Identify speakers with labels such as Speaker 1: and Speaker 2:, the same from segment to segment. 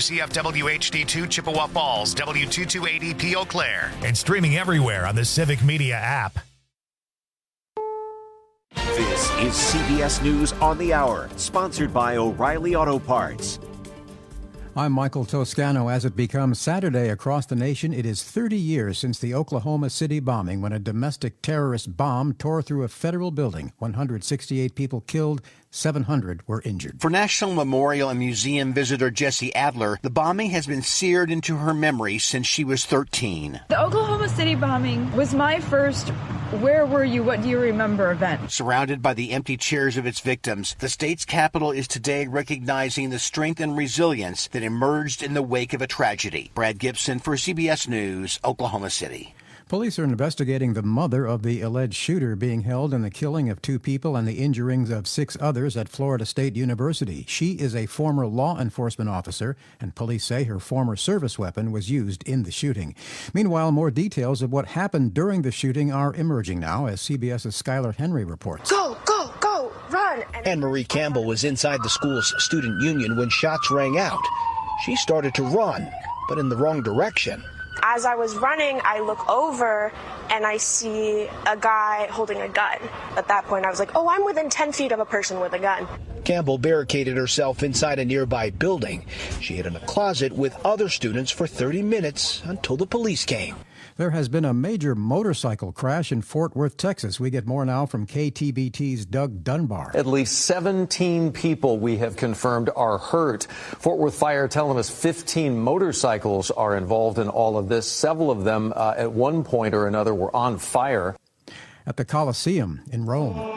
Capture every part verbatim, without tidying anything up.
Speaker 1: C F W H D two Chippewa Falls, W two two eight E P Eau Claire, and streaming everywhere on the Civic Media app.
Speaker 2: This is C B S News on the Hour, sponsored by O'Reilly Auto Parts.
Speaker 3: I'm Michael Toscano. As it becomes Saturday across the nation, it is thirty years since the Oklahoma City bombing, when a domestic terrorist bomb tore through a federal building. one hundred sixty-eight people killed, seven hundred were injured.
Speaker 4: For National Memorial and Museum visitor Jessie Adler, the bombing has been seared into her memory since she was thirteen.
Speaker 5: The Oklahoma City bombing was my first "where were you, what do you remember" event.
Speaker 4: Surrounded by the empty chairs of its victims, the state's capital is today recognizing the strength and resilience that emerged in the wake of a tragedy. Brad Gibson for C B S News, Oklahoma City.
Speaker 3: Police are investigating the mother of the alleged shooter being held in the killing of two people and the injuring of six others at Florida State University. She is a former law enforcement officer, and police say her former service weapon was used in the shooting. Meanwhile, more details of what happened during the shooting are emerging now, as CBS's Skylar Henry reports.
Speaker 6: Go, go, go, run!
Speaker 7: Anne-Marie Campbell was inside the school's student union when shots rang out. She started to run, but in the wrong direction.
Speaker 6: As I was running, I look over and I see a guy holding a gun. At that point, I was like, oh, I'm within ten feet of a person with a gun.
Speaker 7: Campbell barricaded herself inside a nearby building. She hid in a closet with other students for thirty minutes until the police came.
Speaker 3: There has been a major motorcycle crash in Fort Worth, Texas. We get more now from K T B T's Doug Dunbar.
Speaker 8: At least seventeen people we have confirmed are hurt. Fort Worth Fire telling us fifteen motorcycles are involved in all of this. Several of them uh, at one point or another were on fire.
Speaker 3: At the Colosseum in Rome.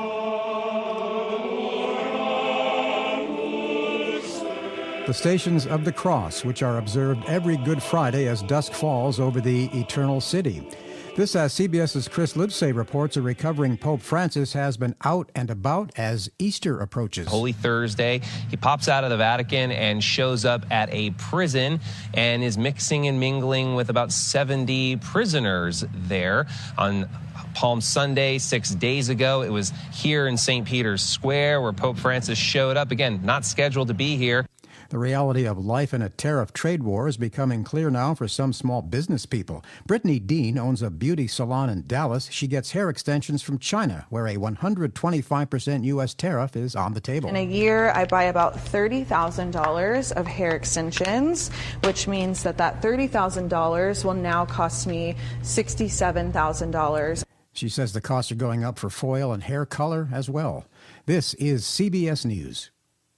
Speaker 3: The Stations of the Cross, which are observed every Good Friday as dusk falls over the Eternal City. This, as CBS's Chris Livesay reports, a recovering Pope Francis has been out and about as Easter approaches.
Speaker 9: Holy Thursday, he pops out of the Vatican and shows up at a prison and is mixing and mingling with about seventy prisoners there. On Palm Sunday, six days ago, it was here in Saint Peter's Square where Pope Francis showed up. Again, not scheduled to be here.
Speaker 3: The reality of life in a tariff trade war is becoming clear now for some small business people. Brittany Dean owns a beauty salon in Dallas. She gets hair extensions from China, where a one hundred twenty-five percent U S tariff is on the table.
Speaker 10: In a year, I buy about thirty thousand dollars of hair extensions, which means that that thirty thousand dollars will now cost me sixty-seven thousand dollars.
Speaker 3: She says the costs are going up for foil and hair color as well. This is C B S News.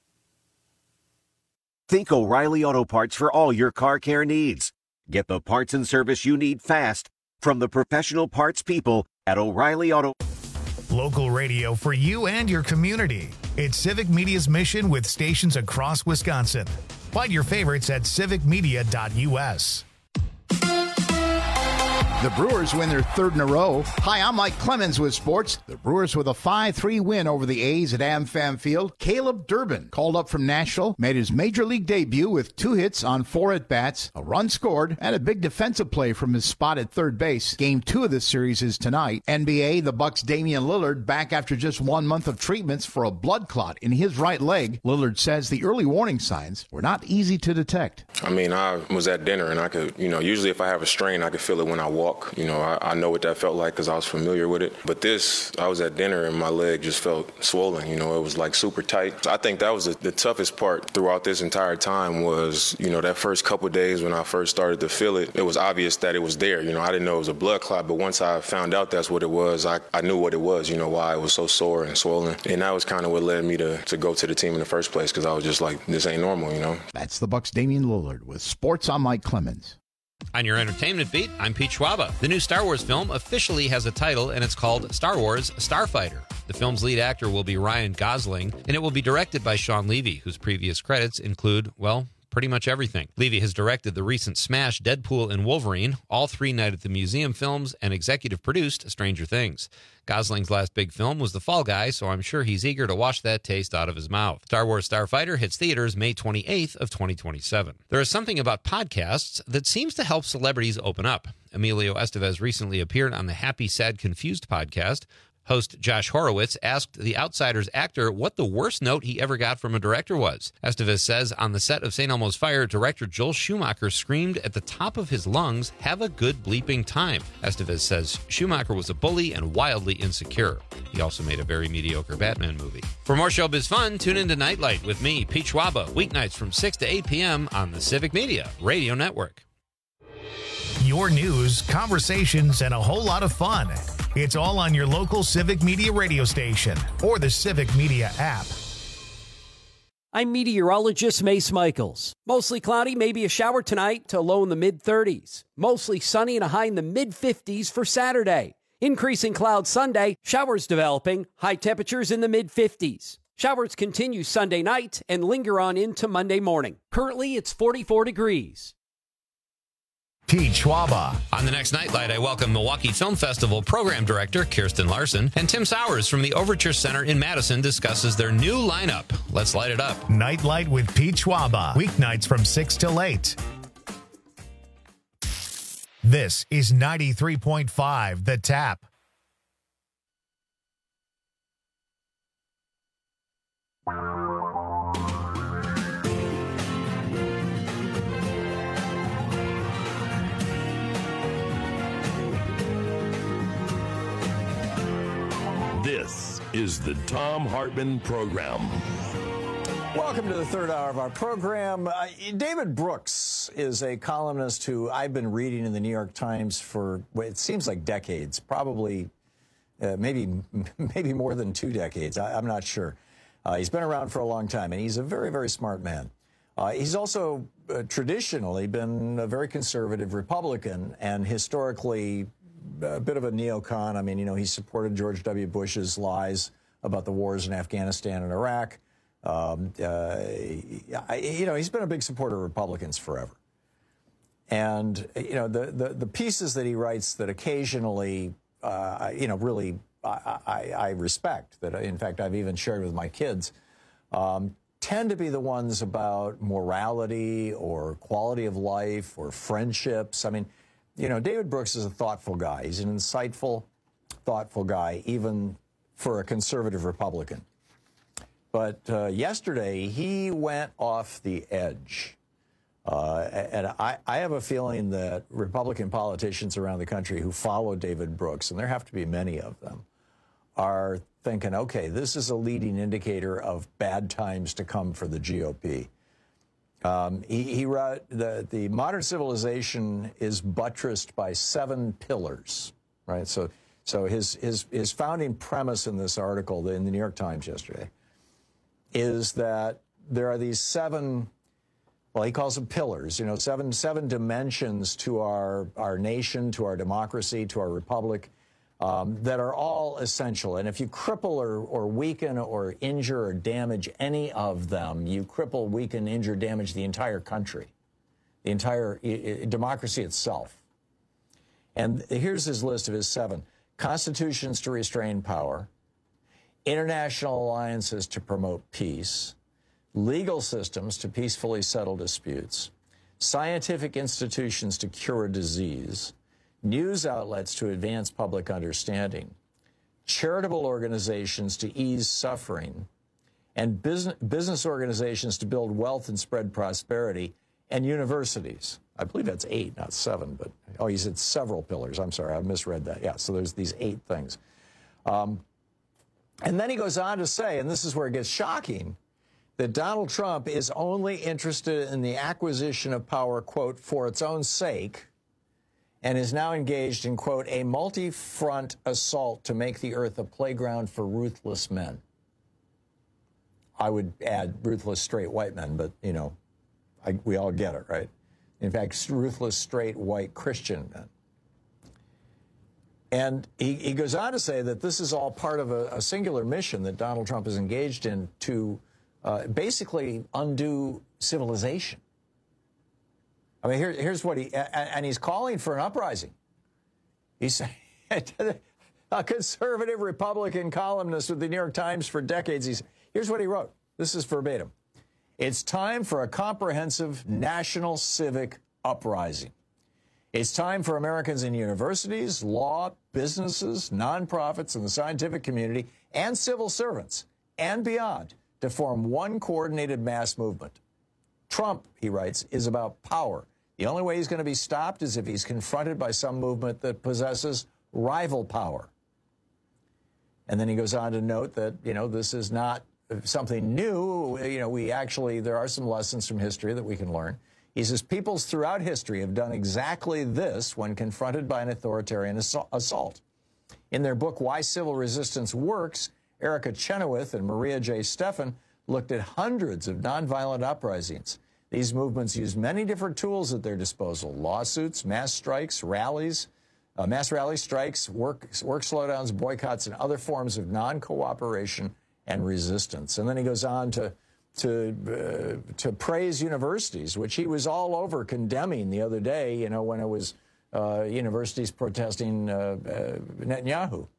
Speaker 2: Think O'Reilly Auto Parts for all your car care needs. Get the parts and service you need fast from the professional parts people at O'Reilly Auto.
Speaker 1: Local radio for you and your community. It's Civic Media's mission with stations across Wisconsin. Find your favorites at civic media dot U S.
Speaker 11: The Brewers win their third in a row. Hi, I'm Mike Clemens with sports. The Brewers with a five three win over the A's at AmFam Field. Caleb Durbin, called up from Nashville, made his major league debut with two hits on four at-bats, a run scored, and a big defensive play from his spot at third base. Game two of this series is tonight. N B A, the Bucks' Damian Lillard back after just one month of treatments for a blood clot in his right leg. Lillard says the early warning signs were not easy to detect.
Speaker 12: I mean, I was at dinner, and I could, you know, usually if I have a strain, I could feel it when I walk. You know, I, I know what that felt like because I was familiar with it. But this, I was at dinner and my leg just felt swollen. You know, it was like super tight. So I think that was the, the toughest part throughout this entire time was, you know, that first couple of days when I first started to feel it, it was obvious that it was there. You know, I didn't know it was a blood clot, but once I found out that's what it was, I, I knew what it was, you know, why it was so sore and swollen. And that was kind of what led me to, to go to the team in the first place because I was just like, this ain't normal, you know.
Speaker 11: That's the Bucks' Damian Lillard with Sports. I'm Mike Clemens.
Speaker 13: On your entertainment beat, I'm Pete Schwaba. The new Star Wars film officially has a title, and it's called Star Wars Starfighter. The film's lead actor will be Ryan Gosling, and it will be directed by Sean Levy, whose previous credits include, well, pretty much everything. Levy has directed the recent smash Deadpool and Wolverine, all three Night at the Museum films, and executive produced Stranger Things. Gosling's last big film was The Fall Guy, so I'm sure he's eager to wash that taste out of his mouth. Star Wars Starfighter hits theaters May twenty-eighth of twenty twenty-seven. There is something about podcasts that seems to help celebrities open up. Emilio Estevez recently appeared on the Happy, Sad, Confused podcast. Host Josh Horowitz asked The Outsider's actor what the worst note he ever got from a director was. Estevez says on the set of Saint Elmo's Fire, director Joel Schumacher screamed at the top of his lungs, "Have a good bleeping time." Estevez says Schumacher was a bully and wildly insecure. He also made a very mediocre Batman movie. For more showbiz fun, tune into Nightlight with me, Pete Schwaba, weeknights from six to eight p.m. on the Civic Media Radio Network.
Speaker 1: Your news, conversations, and a whole lot of fun. It's all on your local Civic Media radio station or the Civic Media app.
Speaker 14: I'm meteorologist Mace Michaels. Mostly cloudy, maybe a shower tonight to low in the mid-thirties. Mostly sunny and a high in the mid-fifties for Saturday. Increasing clouds Sunday, showers developing, high temperatures in the mid-fifties. Showers continue Sunday night and linger on into Monday morning. Currently, it's forty-four degrees.
Speaker 1: Pete Schwaba.
Speaker 13: On the next Nightlight, I welcome Milwaukee Film Festival Program Director Kirsten Larson, and Tim Sowers from the Overture Center in Madison discusses their new lineup. Let's light it up.
Speaker 1: Nightlight with Pete Schwaba. Weeknights from six till eight. This is ninety-three point five The Tap.
Speaker 15: This is the Thom Hartmann Program.
Speaker 16: Welcome to the third hour of our program. Uh, David Brooks is a columnist who I've been reading in the New York Times for, well, it seems like decades, probably uh, maybe maybe more than two decades. I, I'm not sure. Uh, he's been around for a long time, and he's a very, very smart man. Uh, he's also uh, traditionally been a very conservative Republican and historically a bit of a neocon. I mean, you know, he supported George W. Bush's lies about the wars in Afghanistan and Iraq. Um, uh, you know, he's been a big supporter of Republicans forever. And, you know, the, the, the pieces that he writes that occasionally, uh, you know, really I, I, I respect, that, in fact, I've even shared with my kids, um, tend to be the ones about morality or quality of life or friendships. I mean, you know, David Brooks is a thoughtful guy. He's an insightful, thoughtful guy, even for a conservative Republican. But uh, yesterday, he went off the edge. Uh, and I, I have a feeling that Republican politicians around the country who follow David Brooks, and there have to be many of them, are thinking, okay, this is a leading indicator of bad times to come for the G O P. Um, he, he wrote, the, the modern civilization is buttressed by seven pillars, right? So, so his, his, his founding premise in this article in the New York Times yesterday is that there are these seven, well, he calls them pillars, you know, seven, seven dimensions to our, our nation, to our democracy, to our republic, um, that are all essential. And if you cripple or, or weaken or injure or damage any of them, you cripple, weaken, injure, damage the entire country, the entire I- I, democracy itself. And here's his list of his seven. Constitutions to restrain power, international alliances to promote peace, legal systems to peacefully settle disputes, scientific institutions to cure disease, news outlets to advance public understanding, charitable organizations to ease suffering, and business, business organizations to build wealth and spread prosperity, and universities. I believe that's eight, not seven, but, oh, he said several pillars. I'm sorry, I misread that. Yeah, so there's these eight things. Um, and then he goes on to say, and this is where it gets shocking, that Donald Trump is only interested in the acquisition of power, quote, for its own sake, and is now engaged in, quote, a multi-front assault to make the earth a playground for ruthless men. I would add ruthless straight white men, but, you know, I, we all get it, right? In fact, ruthless straight white Christian men. And he, he goes on to say that this is all part of a, a singular mission that Donald Trump is engaged in to uh, basically undo civilization. I mean, here, here's what he, and he's calling for an uprising. He's a conservative Republican columnist with the New York Times for decades. He's, here's what he wrote. This is verbatim. It's time for a comprehensive national civic uprising. It's time for Americans in universities, law, businesses, nonprofits, and the scientific community, and civil servants, and beyond, to form one coordinated mass movement. Trump, he writes, is about power. The only way he's going to be stopped is if he's confronted by some movement that possesses rival power. And then he goes on to note that, you know, this is not something new. You know, we actually, there are some lessons from history that we can learn. He says peoples throughout history have done exactly this when confronted by an authoritarian assault. In their book, Why Civil Resistance Works, Erica Chenoweth and Maria J. Stephan looked at hundreds of nonviolent uprisings. These movements used many different tools at their disposal: lawsuits, mass strikes, rallies, uh, mass rally strikes, work, work slowdowns, boycotts, and other forms of non-cooperation and resistance. And then he goes on to to uh, to praise universities, which he was all over condemning the other day, you know, when it was uh, universities protesting uh, uh, Netanyahu.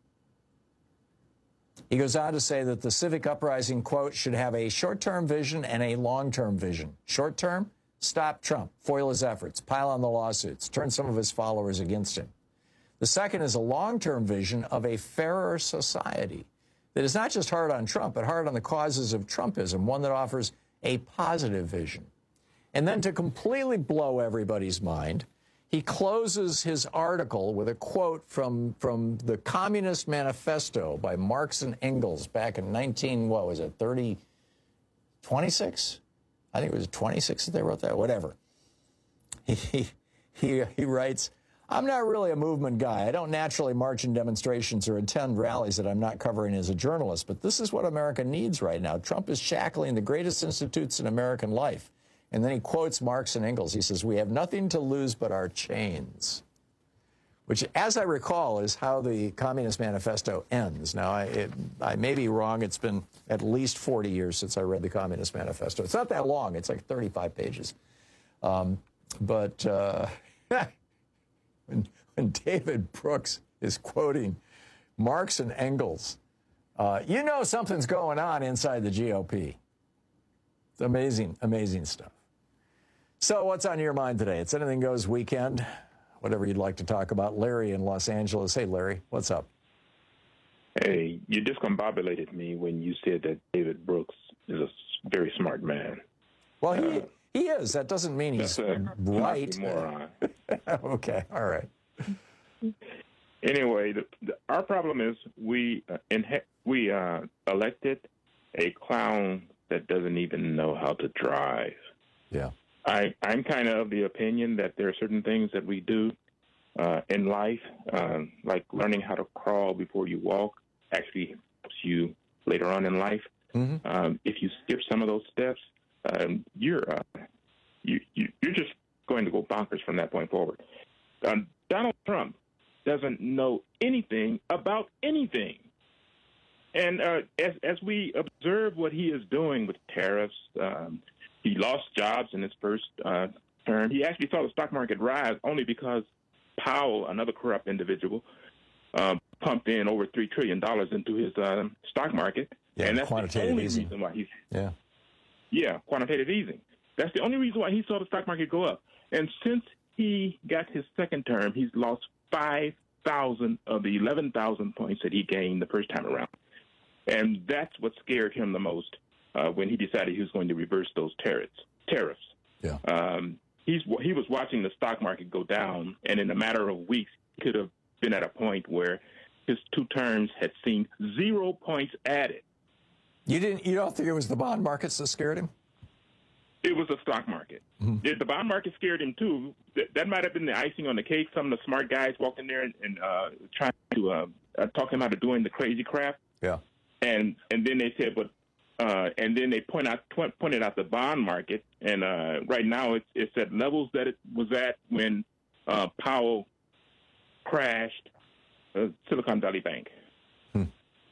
Speaker 16: He goes on to say that the civic uprising, quote, should have a short-term vision and a long-term vision. Short-term, stop Trump, foil his efforts, pile on the lawsuits, turn some of his followers against him. The second is a long-term vision of a fairer society that is not just hard on Trump, but hard on the causes of Trumpism, one that offers a positive vision. And then to completely blow everybody's mind, he closes his article with a quote from, from the Communist Manifesto by Marx and Engels back in nineteen, what was it, thirty, twenty-six? I think it was twenty-six that they wrote that, whatever. He, he, he writes, I'm not really a movement guy. I don't naturally march in demonstrations or attend rallies that I'm not covering as a journalist, but this is what America needs right now. Trump is shackling the greatest institutes in American life. And then he quotes Marx and Engels. He says, we have nothing to lose but our chains, which, as I recall, is how the Communist Manifesto ends. Now, I, it, I may be wrong. It's been at least forty years since I read the Communist Manifesto. It's not that long. It's like thirty-five pages. Um, but uh, when, when David Brooks is quoting Marx and Engels, uh, you know something's going on inside the G O P. It's amazing, amazing stuff. So what's on your mind today? It's Anything Goes weekend. Whatever you'd like to talk about. Larry in Los Angeles. Hey, Larry, what's up?
Speaker 17: Hey, you discombobulated me when you said that David Brooks is a very smart man.
Speaker 16: Well, he, uh, he is. That doesn't mean he's a right.
Speaker 17: Moron.
Speaker 16: Okay, all right.
Speaker 17: Anyway, the, the, our problem is we uh, in, we uh, elected a clown that doesn't even know how to drive.
Speaker 16: Yeah.
Speaker 17: I, I'm kind of of the opinion that there are certain things that we do uh, in life, um, like learning how to crawl before you walk, actually helps you later on in life.
Speaker 16: Mm-hmm.
Speaker 17: Um, if you skip some of those steps, um, you're uh, you, you, you're just going to go bonkers from that point forward. Um, Donald Trump doesn't know anything about anything. And uh, as, as we observe what he is doing with tariffs, um, he lost jobs in his first uh, term. He actually saw the stock market rise only because Powell, another corrupt individual, uh, pumped in over three trillion dollars into his uh, stock market.
Speaker 16: Yeah,
Speaker 17: and that's the only
Speaker 16: easing.
Speaker 17: reason why he's...
Speaker 16: Yeah.
Speaker 17: Yeah, quantitative easing. That's the only reason why he saw the stock market go up. And since he got his second term, he's lost five thousand of the eleven thousand points that he gained the first time around. And that's what scared him the most uh, when he decided he was going to reverse those tariffs. Tariffs.
Speaker 16: Yeah.
Speaker 17: Um, he's he was watching the stock market go down, and in a matter of weeks, he could have been at a point where his two terms had seen zero points added.
Speaker 16: You didn't. You don't think it was the bond markets that scared him?
Speaker 17: It was the stock market. Mm-hmm. The bond market scared him too. That, that might have been the icing on the cake. Some of the smart guys walked in there and, and uh, trying to uh, uh, talk him out of doing the crazy crap.
Speaker 16: Yeah.
Speaker 17: And and then they said, but uh, and then they point out tw- pointed out the bond market, and uh, right now it's it's at levels that it was at when uh, Powell crashed uh, Silicon Valley Bank.
Speaker 16: Hmm.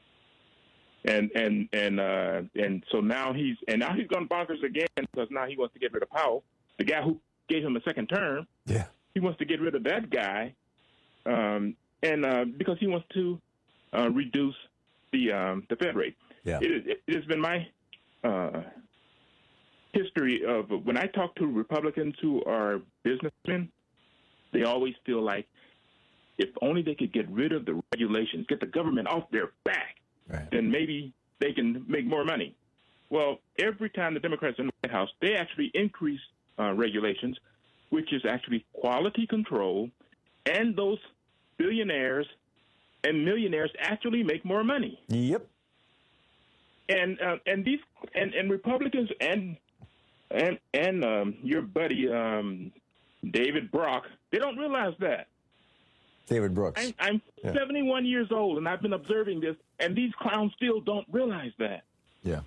Speaker 17: And and and uh, and so now he's and now he's gone bonkers again because now he wants to get rid of Powell, the guy who gave him a second term.
Speaker 16: Yeah,
Speaker 17: he wants to get rid of that guy, um, and uh, because he wants to uh, reduce the um, the Fed rate.
Speaker 16: Yeah,
Speaker 17: it, it, it has been my uh, history of when I talk to Republicans who are businessmen, they always feel like if only they could get rid of the regulations, get the government off their back, right, then maybe they can make more money. Well, every time the Democrats in the White House, they actually increase uh, regulations, which is actually quality control, and those billionaires and millionaires actually make more money.
Speaker 16: Yep.
Speaker 17: And uh, and these and, and Republicans and and and um, your buddy um, David Brock, they don't realize that.
Speaker 16: David Brooks.
Speaker 17: I'm, I'm
Speaker 16: yeah.
Speaker 17: seventy-one years old, and I've been observing this, and these clowns still don't realize that.
Speaker 16: Yeah.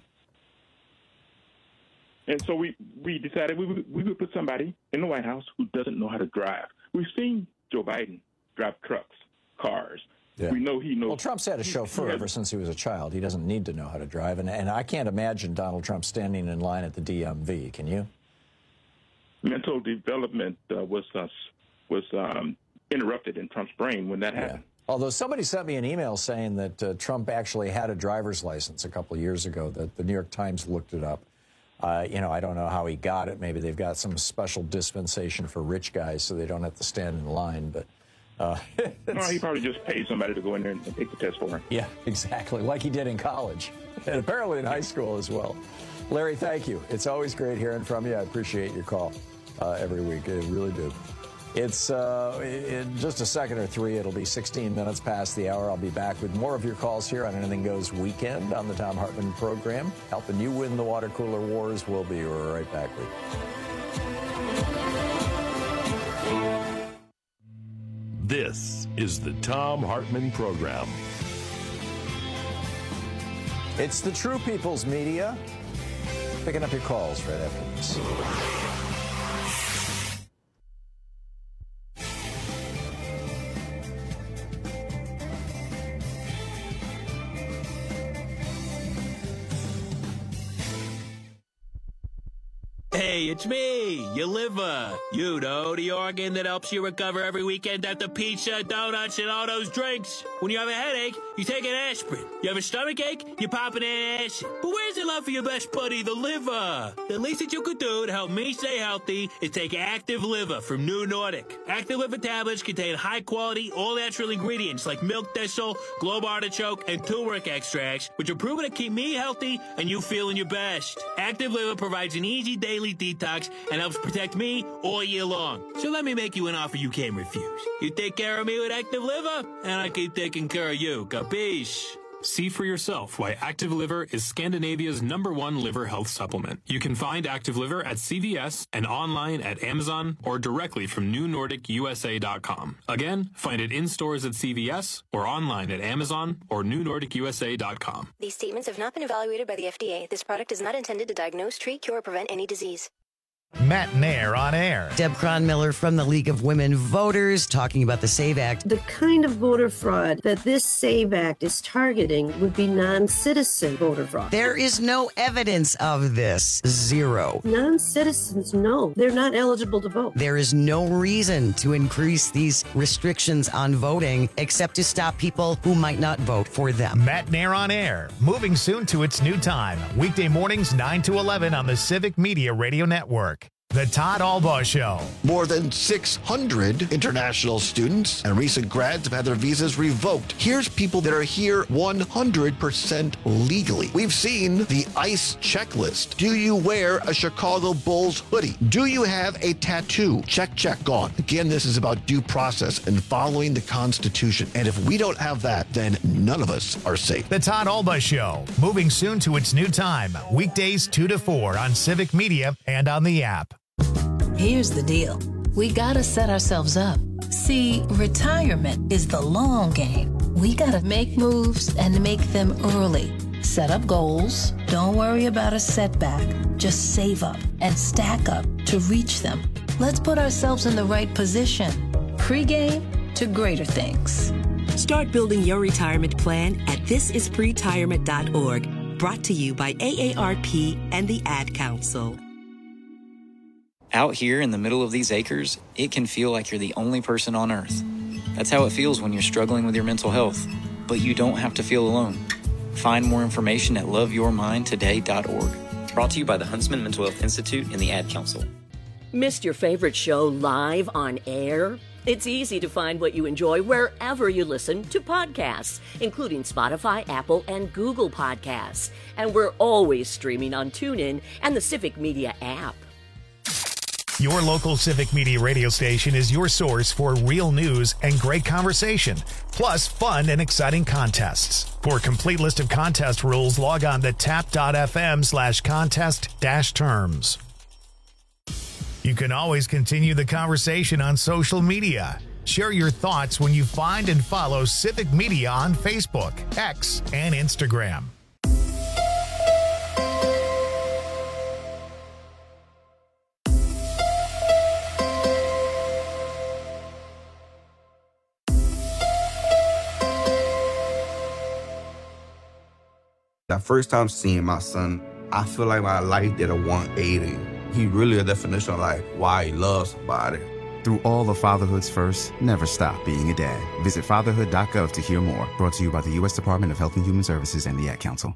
Speaker 17: And so we, we decided we would, we would put somebody in the White House who doesn't know how to drive. We've seen Joe Biden drive trucks, cars.
Speaker 16: Yeah.
Speaker 17: We know he knows.
Speaker 16: Well, Trump's had a chauffeur ever since he was a child. He doesn't need to know how to drive. And, and I can't imagine Donald Trump standing in line at the D M V. Can you?
Speaker 17: Mental development uh, was uh, was um, interrupted in Trump's brain when that happened.
Speaker 16: Yeah. Although somebody sent me an email saying that uh, Trump actually had a driver's license a couple of years ago, that the New York Times looked it up. Uh, you know, I don't know how he got it. Maybe they've got some special dispensation for rich guys so they don't have to stand in line. But uh,
Speaker 17: no, he probably just paid somebody to go in there and take the test for him.
Speaker 16: Yeah, exactly, like he did in college and apparently in high school as well. Larry, thank you. It's always great hearing from you. I appreciate your call uh, every week. I really do. It's uh, in just a second or three. It'll be sixteen minutes past the hour. I'll be back with more of your calls here on Anything Goes Weekend on the Thom Hartmann program, helping you win the water cooler wars. We'll be right back with
Speaker 15: you. This is the Thom Hartmann program.
Speaker 16: It's the True People's Media. Picking up your calls right after this.
Speaker 18: Hey, it's me, your liver. You know, the organ that helps you recover every weekend after pizza, donuts, and all those drinks. When you have a headache, you take an aspirin. You have a stomach ache, you pop an acid. But where's the love for your best buddy, the liver? The least that you could do to help me stay healthy is take Active Liver from New Nordic. Active Liver tablets contain high-quality, all-natural ingredients like milk thistle, globe artichoke, and turmeric extracts, which are proven to keep me healthy and you feeling your best. Active Liver provides an easy daily detox and helps protect me all year long. So let me make you an offer you can't refuse. You take care of me with Active Liver, and I keep taking care of you. Capiche?
Speaker 19: See for yourself why Active Liver is Scandinavia's number one liver health supplement. You can find Active Liver at C V S and online at Amazon or directly from new nordic U S A dot com. Again, find it in stores at C V S or online at Amazon or new nordic U S A dot com.
Speaker 20: These statements have not been evaluated by the F D A. This product is not intended to diagnose, treat, cure, or prevent any disease.
Speaker 1: Matt Nair on air.
Speaker 21: Deb Cronmiller from the League of Women Voters talking about the SAVE Act.
Speaker 22: The kind of voter fraud that this SAVE Act is targeting would be non-citizen voter fraud.
Speaker 21: There is no evidence of this. Zero.
Speaker 22: Non-citizens, no. They're not eligible to vote.
Speaker 21: There is no reason to increase these restrictions on voting except to stop people who might not vote for them.
Speaker 1: Matt Nair on air. Moving soon to its new time. Weekday mornings nine to eleven on the Civic Media Radio Network. The Todd Albaugh Show.
Speaker 23: More than six hundred international students and recent grads have had their visas revoked. Here's people that are here one hundred percent legally. We've seen the ICE checklist. Do you wear a Chicago Bulls hoodie? Do you have a tattoo? Check, check, gone. Again, this is about due process and following the Constitution. And if we don't have that, then none of us are safe.
Speaker 1: The Todd Albaugh Show. Moving soon to its new time. Weekdays two to four on Civic Media and on the app.
Speaker 24: Here's the deal. We gotta set ourselves up. See, retirement is the long game. We gotta make moves and make them early. Set up goals. Don't worry about a setback. Just save up and stack up to reach them. Let's put ourselves in the right position. Pre-game to greater things.
Speaker 25: Start building your retirement plan at this is pretirement dot org. Brought to you by A A R P and the Ad Council.
Speaker 26: Out here in the middle of these acres, it can feel like you're the only person on Earth. That's how it feels when you're struggling with your mental health. But you don't have to feel alone. Find more information at love your mind today dot org. Brought to you by the Huntsman Mental Health Institute and the Ad Council.
Speaker 27: Missed your favorite show live on air?
Speaker 4: It's easy to find what you enjoy wherever you listen to podcasts, including Spotify, Apple, and Google Podcasts. And we're always streaming on TuneIn and the Civic Media app.
Speaker 1: Your local Civic Media radio station is your source for real news and great conversation, plus fun and exciting contests. For a complete list of contest rules, log on to tap.fm slash contest dash terms. You can always continue the conversation on social media. Share your thoughts when you find and follow Civic Media on Facebook, X, and Instagram.
Speaker 5: The first time seeing my son, I feel like my life did a one eighty. He really a definition of like why he loves somebody.
Speaker 6: Through all of fatherhood's first, never stop being a dad. Visit fatherhood dot gov to hear more. Brought to you by the U S Department of Health and Human Services and the Ad Council.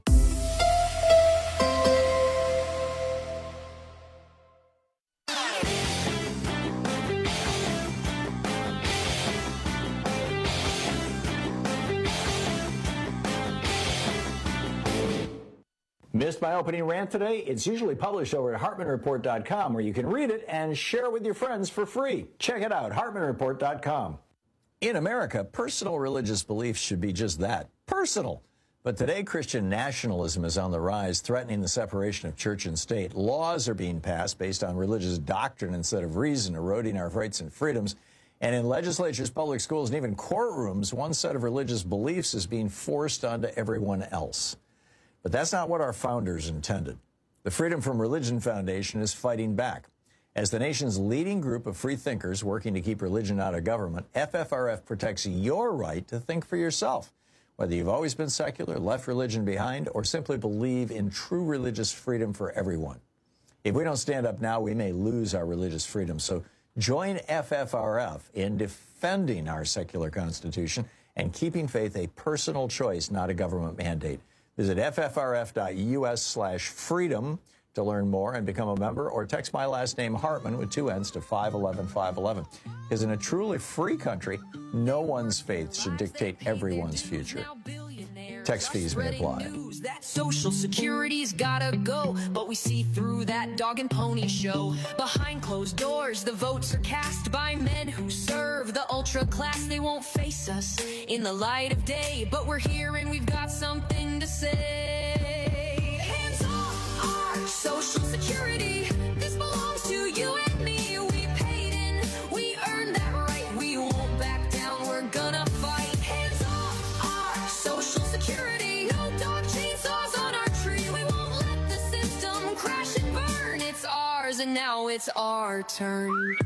Speaker 16: Missed my opening rant today? It's usually published over at hartman report dot com, where you can read it and share it with your friends for free. Check it out, hartman report dot com. In America, personal religious beliefs should be just that, personal. But today, Christian nationalism is on the rise, threatening the separation of church and state. Laws are being passed based on religious doctrine instead of reason, eroding our rights and freedoms. And in legislatures, public schools, and even courtrooms, one set of religious beliefs is being forced onto everyone else. But that's not what our founders intended. The Freedom from Religion Foundation is fighting back. As the nation's leading group of free thinkers working to keep religion out of government, F F R F protects your right to think for yourself, whether you've always been secular, left religion behind, or simply believe in true religious freedom for everyone. If we don't stand up now, we may lose our religious freedom. So join F F R F in defending our secular Constitution and keeping faith a personal choice, not a government mandate. Visit F F R F dot U S slash freedom to learn more and become a member, or text my last name, Hartman, with two N's to five eleven five eleven. Because in a truly free country, no one's faith should dictate everyone's future. Text fees may apply.
Speaker 7: That Social Security's gotta go, but we see through that dog and pony show. Behind closed doors, the votes are cast by men who serve the ultra class. They won't face us in the light of day, but we're here and we've got something to say. Hands off our Social Security. This belongs to you and me. We paid in, we earned that right. We won't back down, we're gonna fight. Hands off our Social Security. No dog chainsaws on our tree. We won't let the system crash and burn. It's ours and now it's our turn.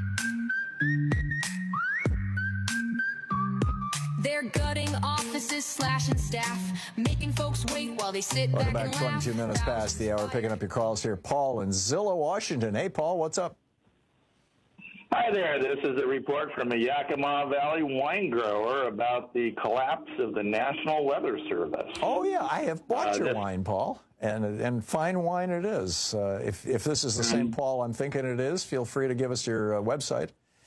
Speaker 7: They're gutting offices, slashing staff, making folks wait while they sit
Speaker 16: Welcome
Speaker 7: back
Speaker 16: back,
Speaker 7: and laugh.
Speaker 16: twenty-two minutes past the hour. Picking up your calls here. Paul in Zillow, Washington. Hey, Paul, what's up?
Speaker 8: Hi there. This is a report from a Yakima Valley wine grower about the collapse of the National Weather Service.
Speaker 16: Oh, yeah, I have bought
Speaker 8: Uh,
Speaker 16: your
Speaker 8: this-
Speaker 16: wine, Paul, and and fine wine it is. Uh, if, if this is the same Paul I'm thinking it is, feel free to give us your uh, website.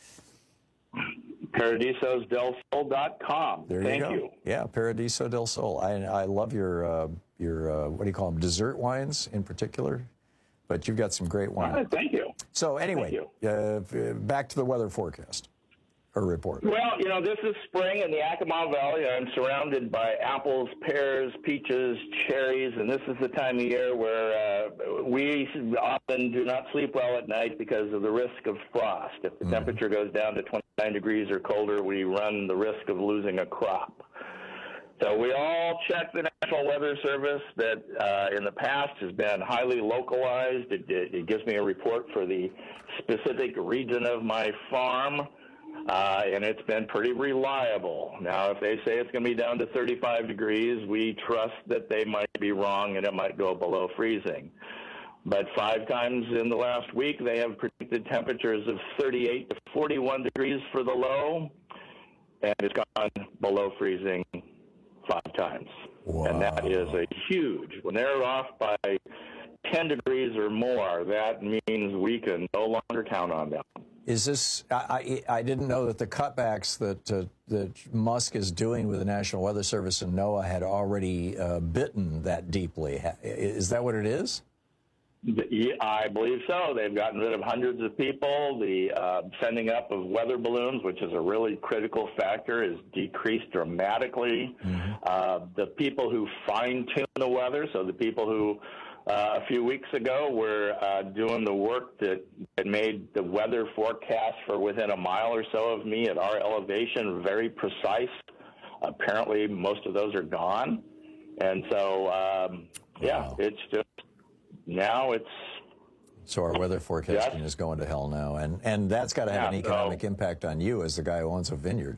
Speaker 8: Paradisos del Sol dot com.
Speaker 16: There you
Speaker 8: Thank
Speaker 16: go.
Speaker 8: you.
Speaker 16: Yeah, Paradiso del Sol. I, I love your, uh, your uh, what do you call them, dessert wines in particular, but you've got some great wine.
Speaker 8: Uh, thank you.
Speaker 16: So anyway, uh, back to the weather forecast or report.
Speaker 8: Well, you know, this is spring in the Yakima Valley. I'm surrounded by apples, pears, peaches, cherries, and this is the time of year where uh, we often do not sleep well at night because of the risk of frost. If the mm. temperature goes down to twenty-nine degrees or colder, we run the risk of losing a crop. So we all check the National Weather Service that uh, in the past has been highly localized. It, it, it gives me a report for the specific region of my farm. Uh, and it's been pretty reliable. Now, if they say it's going to be down to thirty-five degrees, we trust that they might be wrong and it might go below freezing. But five times in the last week, they have predicted temperatures of thirty-eight to forty-one degrees for the low, and it's gone below freezing five times. Wow. And that is a huge, when they're off by ten degrees or more, that means we can no longer count on them.
Speaker 16: Is this? I, I, I didn't know that the cutbacks that uh, that Musk is doing with the National Weather Service and NOAA had already uh, bitten that deeply. Is that what it is?
Speaker 8: I believe so. They've gotten rid of hundreds of people. The uh, sending up of weather balloons, which is a really critical factor, is decreased dramatically. Mm-hmm. Uh, the people who fine-tune the weather, so the people who uh, a few weeks ago were uh, doing the work that, that made the weather forecast for within a mile or so of me at our elevation very precise. Apparently, most of those are gone. And so, um, yeah, wow. it's just... Now it's...
Speaker 16: So our weather forecasting yes. is going to hell now, and, and that's got to have yeah, an economic so, impact on you as the guy who owns a vineyard.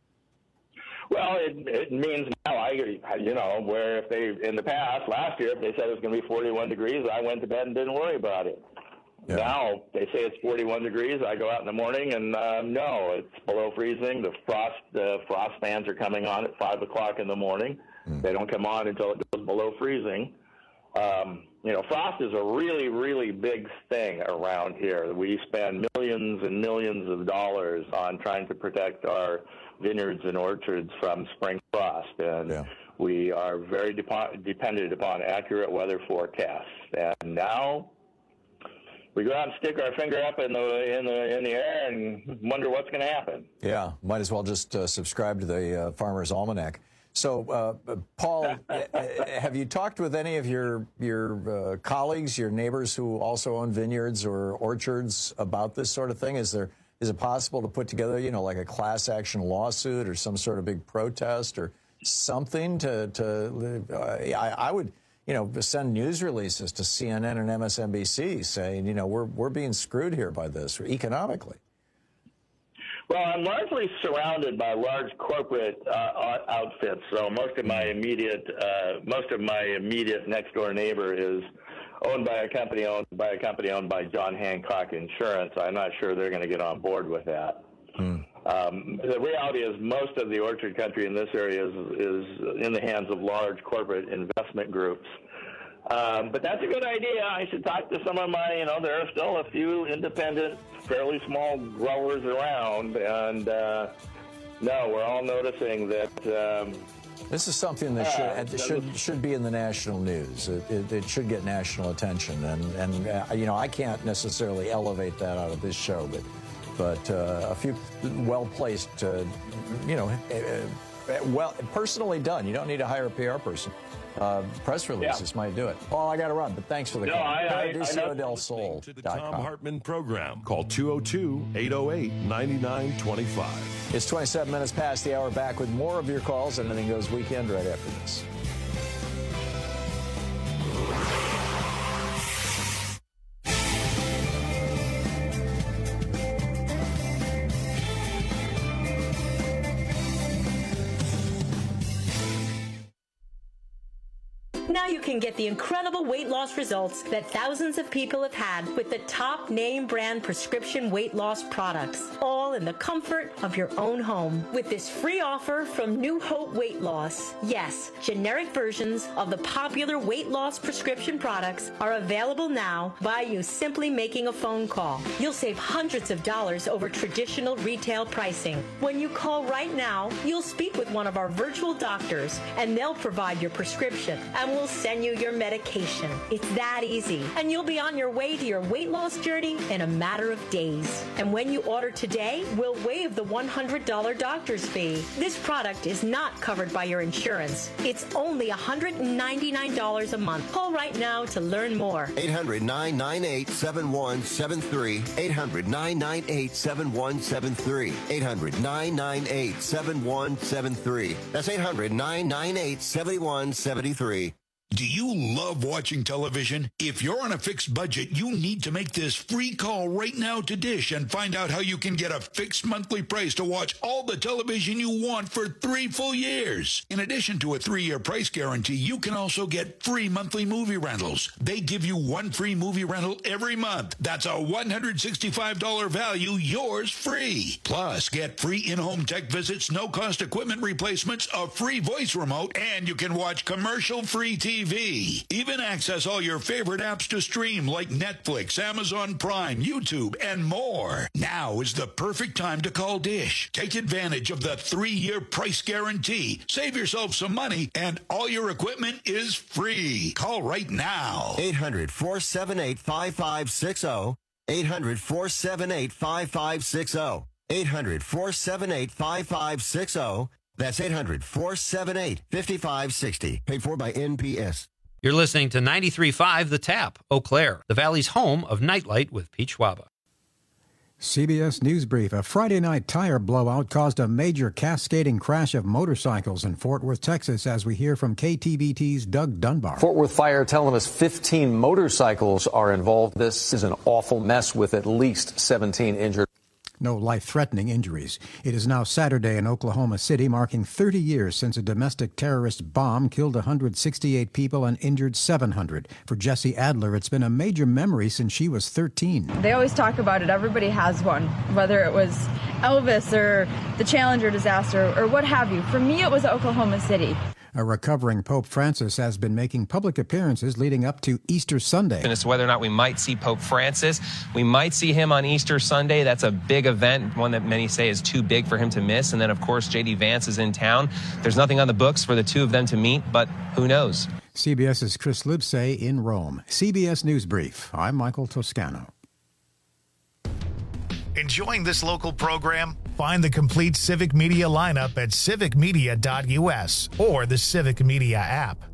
Speaker 8: Well, it, it means now, I, you know, where if they, in the past, last year, if they said it was going to be forty-one degrees, I went to bed and didn't worry about it. Yeah. Now, they say it's forty-one degrees, I go out in the morning, and uh, no, it's below freezing. The frost the frost fans are coming on at five o'clock in the morning. Mm. They don't come on until it goes below freezing. Um, you know, frost is a really, really big thing around here. We spend millions and millions of dollars on trying to protect our vineyards and orchards from spring frost, and yeah. we are very dep- dependent upon accurate weather forecasts. And now we go out and stick our finger up in the in the in the air and wonder what's going to happen.
Speaker 16: Yeah, might as well just uh, subscribe to the uh, Farmer's Almanac. So, uh, Paul, have you talked with any of your your uh, colleagues, your neighbors who also own vineyards or orchards about this sort of thing? Is there is it possible to put together, you know, like a class action lawsuit or some sort of big protest or something to to? Uh, I, I would, you know, send news releases to C N N and M S N B C saying, you know, we're we're being screwed here by this economically.
Speaker 8: Well, I'm largely surrounded by large corporate uh, outfits, so most of my immediate uh, most of my immediate next door neighbor is owned by a company owned by a company owned by John Hancock Insurance. I'm not sure they're going to get on board with that. Hmm. Um, the reality is, most of the orchard country in this area is, is in the hands of large corporate investment groups. Um, but that's a good idea. I should talk to some of my, you know, there are still a few independent, fairly small growers around, and uh, no, we're all noticing that. Um,
Speaker 16: this is something that
Speaker 8: uh,
Speaker 16: should should should be in the national news. It, it, it should get national attention, and and uh, you know, I can't necessarily elevate that out of this show, but but uh, a few well placed, uh, you know, uh, well personally done. You don't need to hire a P R person. Uh, press releases yeah. might do it. Paul, I got to run, but thanks for the
Speaker 8: no,
Speaker 16: call.
Speaker 8: I, I, I
Speaker 16: del Sol
Speaker 15: to the Tom Hartman program. Call two oh two, eight oh eight, nine nine two five.
Speaker 16: It's twenty-seven minutes past the hour. Back with more of your calls and Anything Goes Weekend right after this.
Speaker 2: Now you can get the incredible weight loss results that thousands of people have had with the top name brand prescription weight loss products, all in the comfort of your own home. With this free offer from New Hope Weight Loss, yes, generic versions of the popular weight loss prescription products are available now by you simply making a phone call. You'll save hundreds of dollars over traditional retail pricing. When you call right now, you'll speak with one of our virtual doctors, and they'll provide your prescription and will send you your medication. It's that easy. And you'll be on your way to your weight loss journey in a matter of days. And when you order today, we'll waive the one hundred dollars doctor's fee. This product is not covered by your insurance. It's only one hundred ninety-nine dollars a month. Call right now to learn more.
Speaker 3: eight hundred, nine nine eight, seven one seven three. eight hundred, nine nine eight, seven one seven three. eight hundred, nine nine eight, seven one seven three. That's eight hundred, nine nine eight, seven one seven three.
Speaker 9: Do you love watching television? If you're on a fixed budget, you need to make this free call right now to Dish and find out how you can get a fixed monthly price to watch all the television you want for three full years. In addition to a three-year price guarantee, you can also get free monthly movie rentals. They give you one free movie rental every month. That's a one hundred sixty-five dollars value, yours free. Plus, get free in-home tech visits, no-cost equipment replacements, a free voice remote, and you can watch commercial-free T V T V. Even access all your favorite apps to stream like Netflix, Amazon Prime, YouTube, and more. Now is the perfect time to call Dish. Take advantage of the three-year price guarantee. Save yourself some money, and all your equipment is free. Call right now.
Speaker 3: eight hundred, four seven eight, five five six zero. eight hundred, four seven eight, five five six zero. eight hundred, four seven eight, five five six zero. That's eight hundred, four seven eight, five five six zero. Paid for by N P S.
Speaker 10: You're listening to ninety-three point five The Tap, Eau Claire, the Valley's home of Nightlight with Pete Schwaba.
Speaker 11: C B S News Brief. A Friday night tire blowout caused a major cascading crash of motorcycles in Fort Worth, Texas, as we hear from K T V T's Doug Dunbar.
Speaker 12: Fort Worth Fire telling us fifteen motorcycles are involved. This is an awful mess with at least seventeen injured.
Speaker 11: No life-threatening injuries. It is now Saturday in Oklahoma City, marking thirty years since a domestic terrorist bomb killed one hundred sixty-eight people and injured seven hundred. For Jessie Adler, it's been a major memory since she was thirteen.
Speaker 13: They always talk about it. Everybody has one, whether it was Elvis or the Challenger disaster or what have you. For me, it was Oklahoma City.
Speaker 11: A recovering Pope Francis has been making public appearances leading up to Easter Sunday.
Speaker 14: And as to whether or not we might see Pope Francis. We might see him on Easter Sunday. That's a big event, one that many say is too big for him to miss. And then, of course, J D Vance is in town. There's nothing on the books for the two of them to meet, but who knows?
Speaker 11: CBS's Chris Libsey in Rome. C B S News Brief. I'm Michael Toscano.
Speaker 1: Enjoying this local program? Find the complete Civic Media lineup at civic media dot U S or the Civic Media app.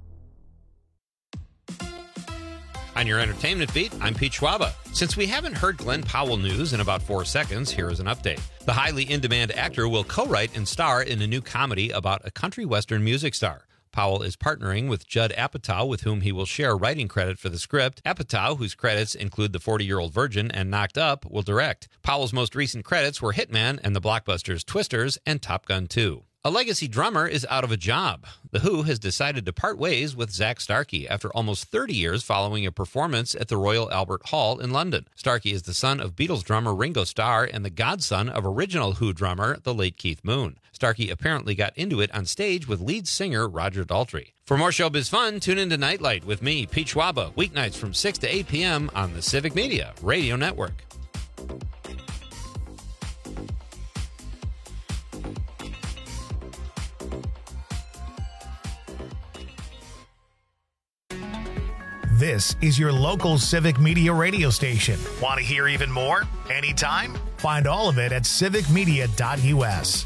Speaker 10: On your entertainment beat, I'm Pete Schwaba. Since we haven't heard Glenn Powell news in about four seconds, here is an update. The highly in-demand actor will co-write and star in a new comedy about a country western music star. Powell is partnering with Judd Apatow, with whom he will share writing credit for the script. Apatow, whose credits include The forty-Year-Old Virgin and Knocked Up, will direct. Powell's most recent credits were Hitman and the blockbusters Twisters and Top Gun two. A legacy drummer is out of a job. The Who has decided to part ways with Zak Starkey after almost thirty years following a performance at the Royal Albert Hall in London. Starkey is the son of Beatles drummer Ringo Starr and the godson of original Who drummer, the late Keith Moon. Starkey apparently got into it on stage with lead singer Roger Daltrey. For more showbiz fun, tune into Nightlight with me, Pete Schwaba, weeknights from six to eight p.m. on the Civic Media Radio Network.
Speaker 1: This is your local Civic Media radio station. Want to hear even more? Anytime? Find all of it at civic media dot U S.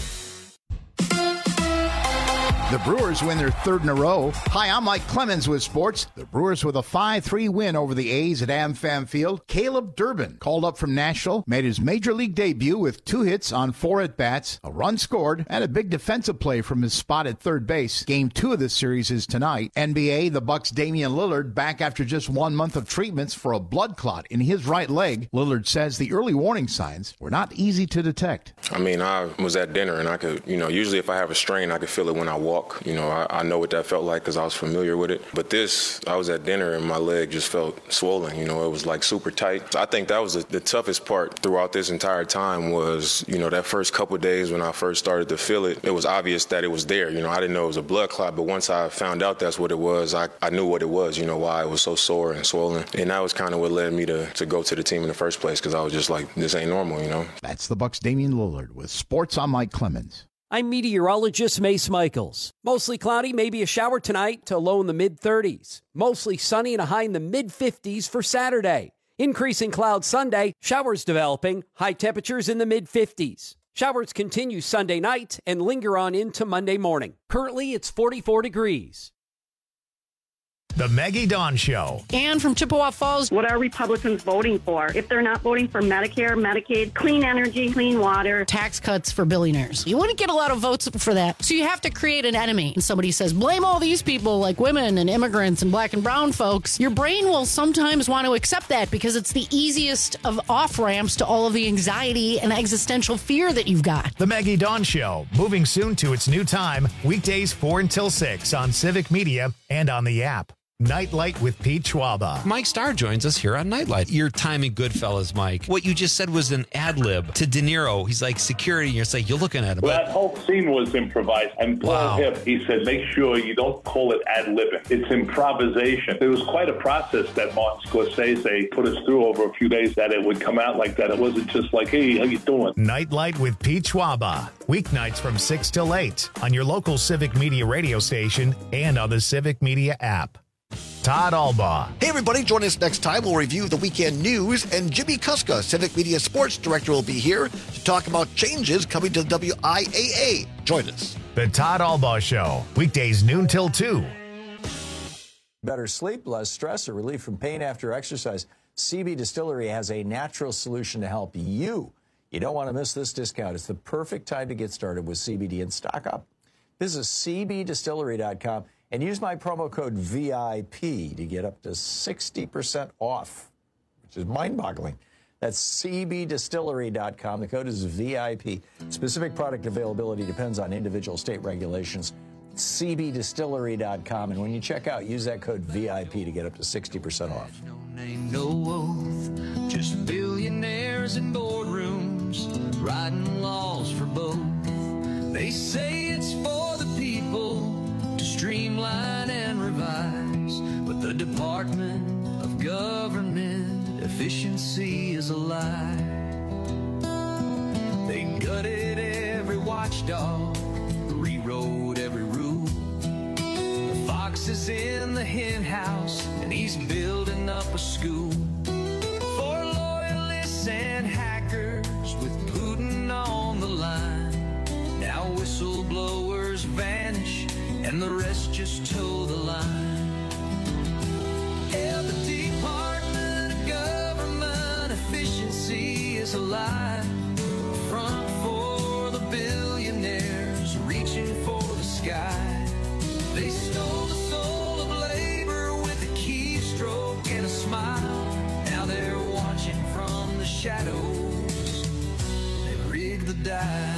Speaker 17: The Brewers win their third in a row. Hi, I'm Mike Clemens with sports. The Brewers with a five three win over the A's at AmFam Field. Caleb Durbin, called up from Nashville, made his major league debut with two hits on four at-bats, a run scored, and a big defensive play from his spot at third base. Game two of this series is tonight. N B A, the Bucks' Damian Lillard back after just one month of treatments for a blood clot in his right leg. Lillard says the early warning signs were not easy to detect.
Speaker 27: I mean, I was at dinner, and I could, you know, usually if I have a strain, I could feel it when I walk. You know, I, I know what that felt like because I was familiar with it. But this, I was at dinner and my leg just felt swollen. You know, it was like super tight. So I think that was the, the toughest part throughout this entire time was, you know, that first couple of days when I first started to feel it, it was obvious that it was there. You know, I didn't know it was a blood clot, but once I found out that's what it was, I, I knew what it was, you know, why it was so sore and swollen. And that was kind of what led me to, to go to the team in the first place because I was just like, this ain't normal, you know.
Speaker 17: That's the Bucks' Damian Lillard with Sports. I'm Mike Clemens.
Speaker 28: I'm meteorologist Mace Michaels. Mostly cloudy, maybe a shower tonight to a low in the mid-thirties. Mostly sunny and a high in the mid-fifties for Saturday. Increasing clouds Sunday, showers developing, high temperatures in the mid-fifties. Showers continue Sunday night and linger on into Monday morning. Currently, it's forty-four degrees.
Speaker 1: The Maggie Dawn Show.
Speaker 29: Ann from Chippewa Falls.
Speaker 30: What are Republicans voting for? If they're not voting for Medicare, Medicaid, clean energy, clean water.
Speaker 29: Tax cuts for billionaires. You wouldn't get a lot of votes for that. So you have to create an enemy. And somebody says, blame all these people like women and immigrants and black and brown folks. Your brain will sometimes want to accept that because it's the easiest of off-ramps to all of the anxiety and existential fear that you've got.
Speaker 1: The Maggie Dawn Show, moving soon to its new time, weekdays four until six on Civic Media and on the app. Nightlight with Pete Schwaba.
Speaker 10: Mike Starr joins us here on Nightlight. Your timing, Goodfellas, Mike. What you just said was an ad lib to De Niro. He's like security, and you're like, you're looking at him.
Speaker 4: Well, that whole scene was improvised. And Paul
Speaker 10: Wow.
Speaker 4: Hipp, he said, make sure you don't call it ad libbing. It's improvisation. It was quite a process that Martin Scorsese put us through over a few days that it would come out like that. It wasn't just like, hey, how you doing?
Speaker 1: Nightlight with Pete Schwaba. Weeknights from six till eight on your local Civic Media radio station and on the Civic Media app. Todd Albaugh.
Speaker 18: Hey, everybody. Join us next time. We'll review the weekend news, and Jimmy Kuska, Civic Media Sports Director, will be here to talk about changes coming to the W I A A. Join us.
Speaker 1: The Todd Albaugh Show. Weekdays noon till two.
Speaker 16: Better sleep, less stress, or relief from pain after exercise. C B Distillery has a natural solution to help you. You don't want to miss this discount. It's the perfect time to get started with C B D and stock up. Visit C B distillery dot com. And use my promo code V I P to get up to sixty percent off, which is mind-boggling. That's C B distillery dot com. The code is V I P. Specific product availability depends on individual state regulations. C B distillery dot com. And when you check out, use that code V I P to get up to sixty percent off.
Speaker 7: No name, no oath, just billionaires in boardrooms, writing laws for both. They say it's for the people, streamline and revise, but the Department of Government Efficiency is a lie. They gutted every watchdog, rewrote every rule. The fox is in the hen house, and he's building up a school for loyalists and hackers with Putin on the line. Now whistleblowers vanish, and the rest just toe the line. Yeah, the Department of Government Efficiency is a lie. Front for the billionaires reaching for the sky. They stole the soul of labor with a keystroke and a smile. Now they're watching from the shadows. They rigged the die.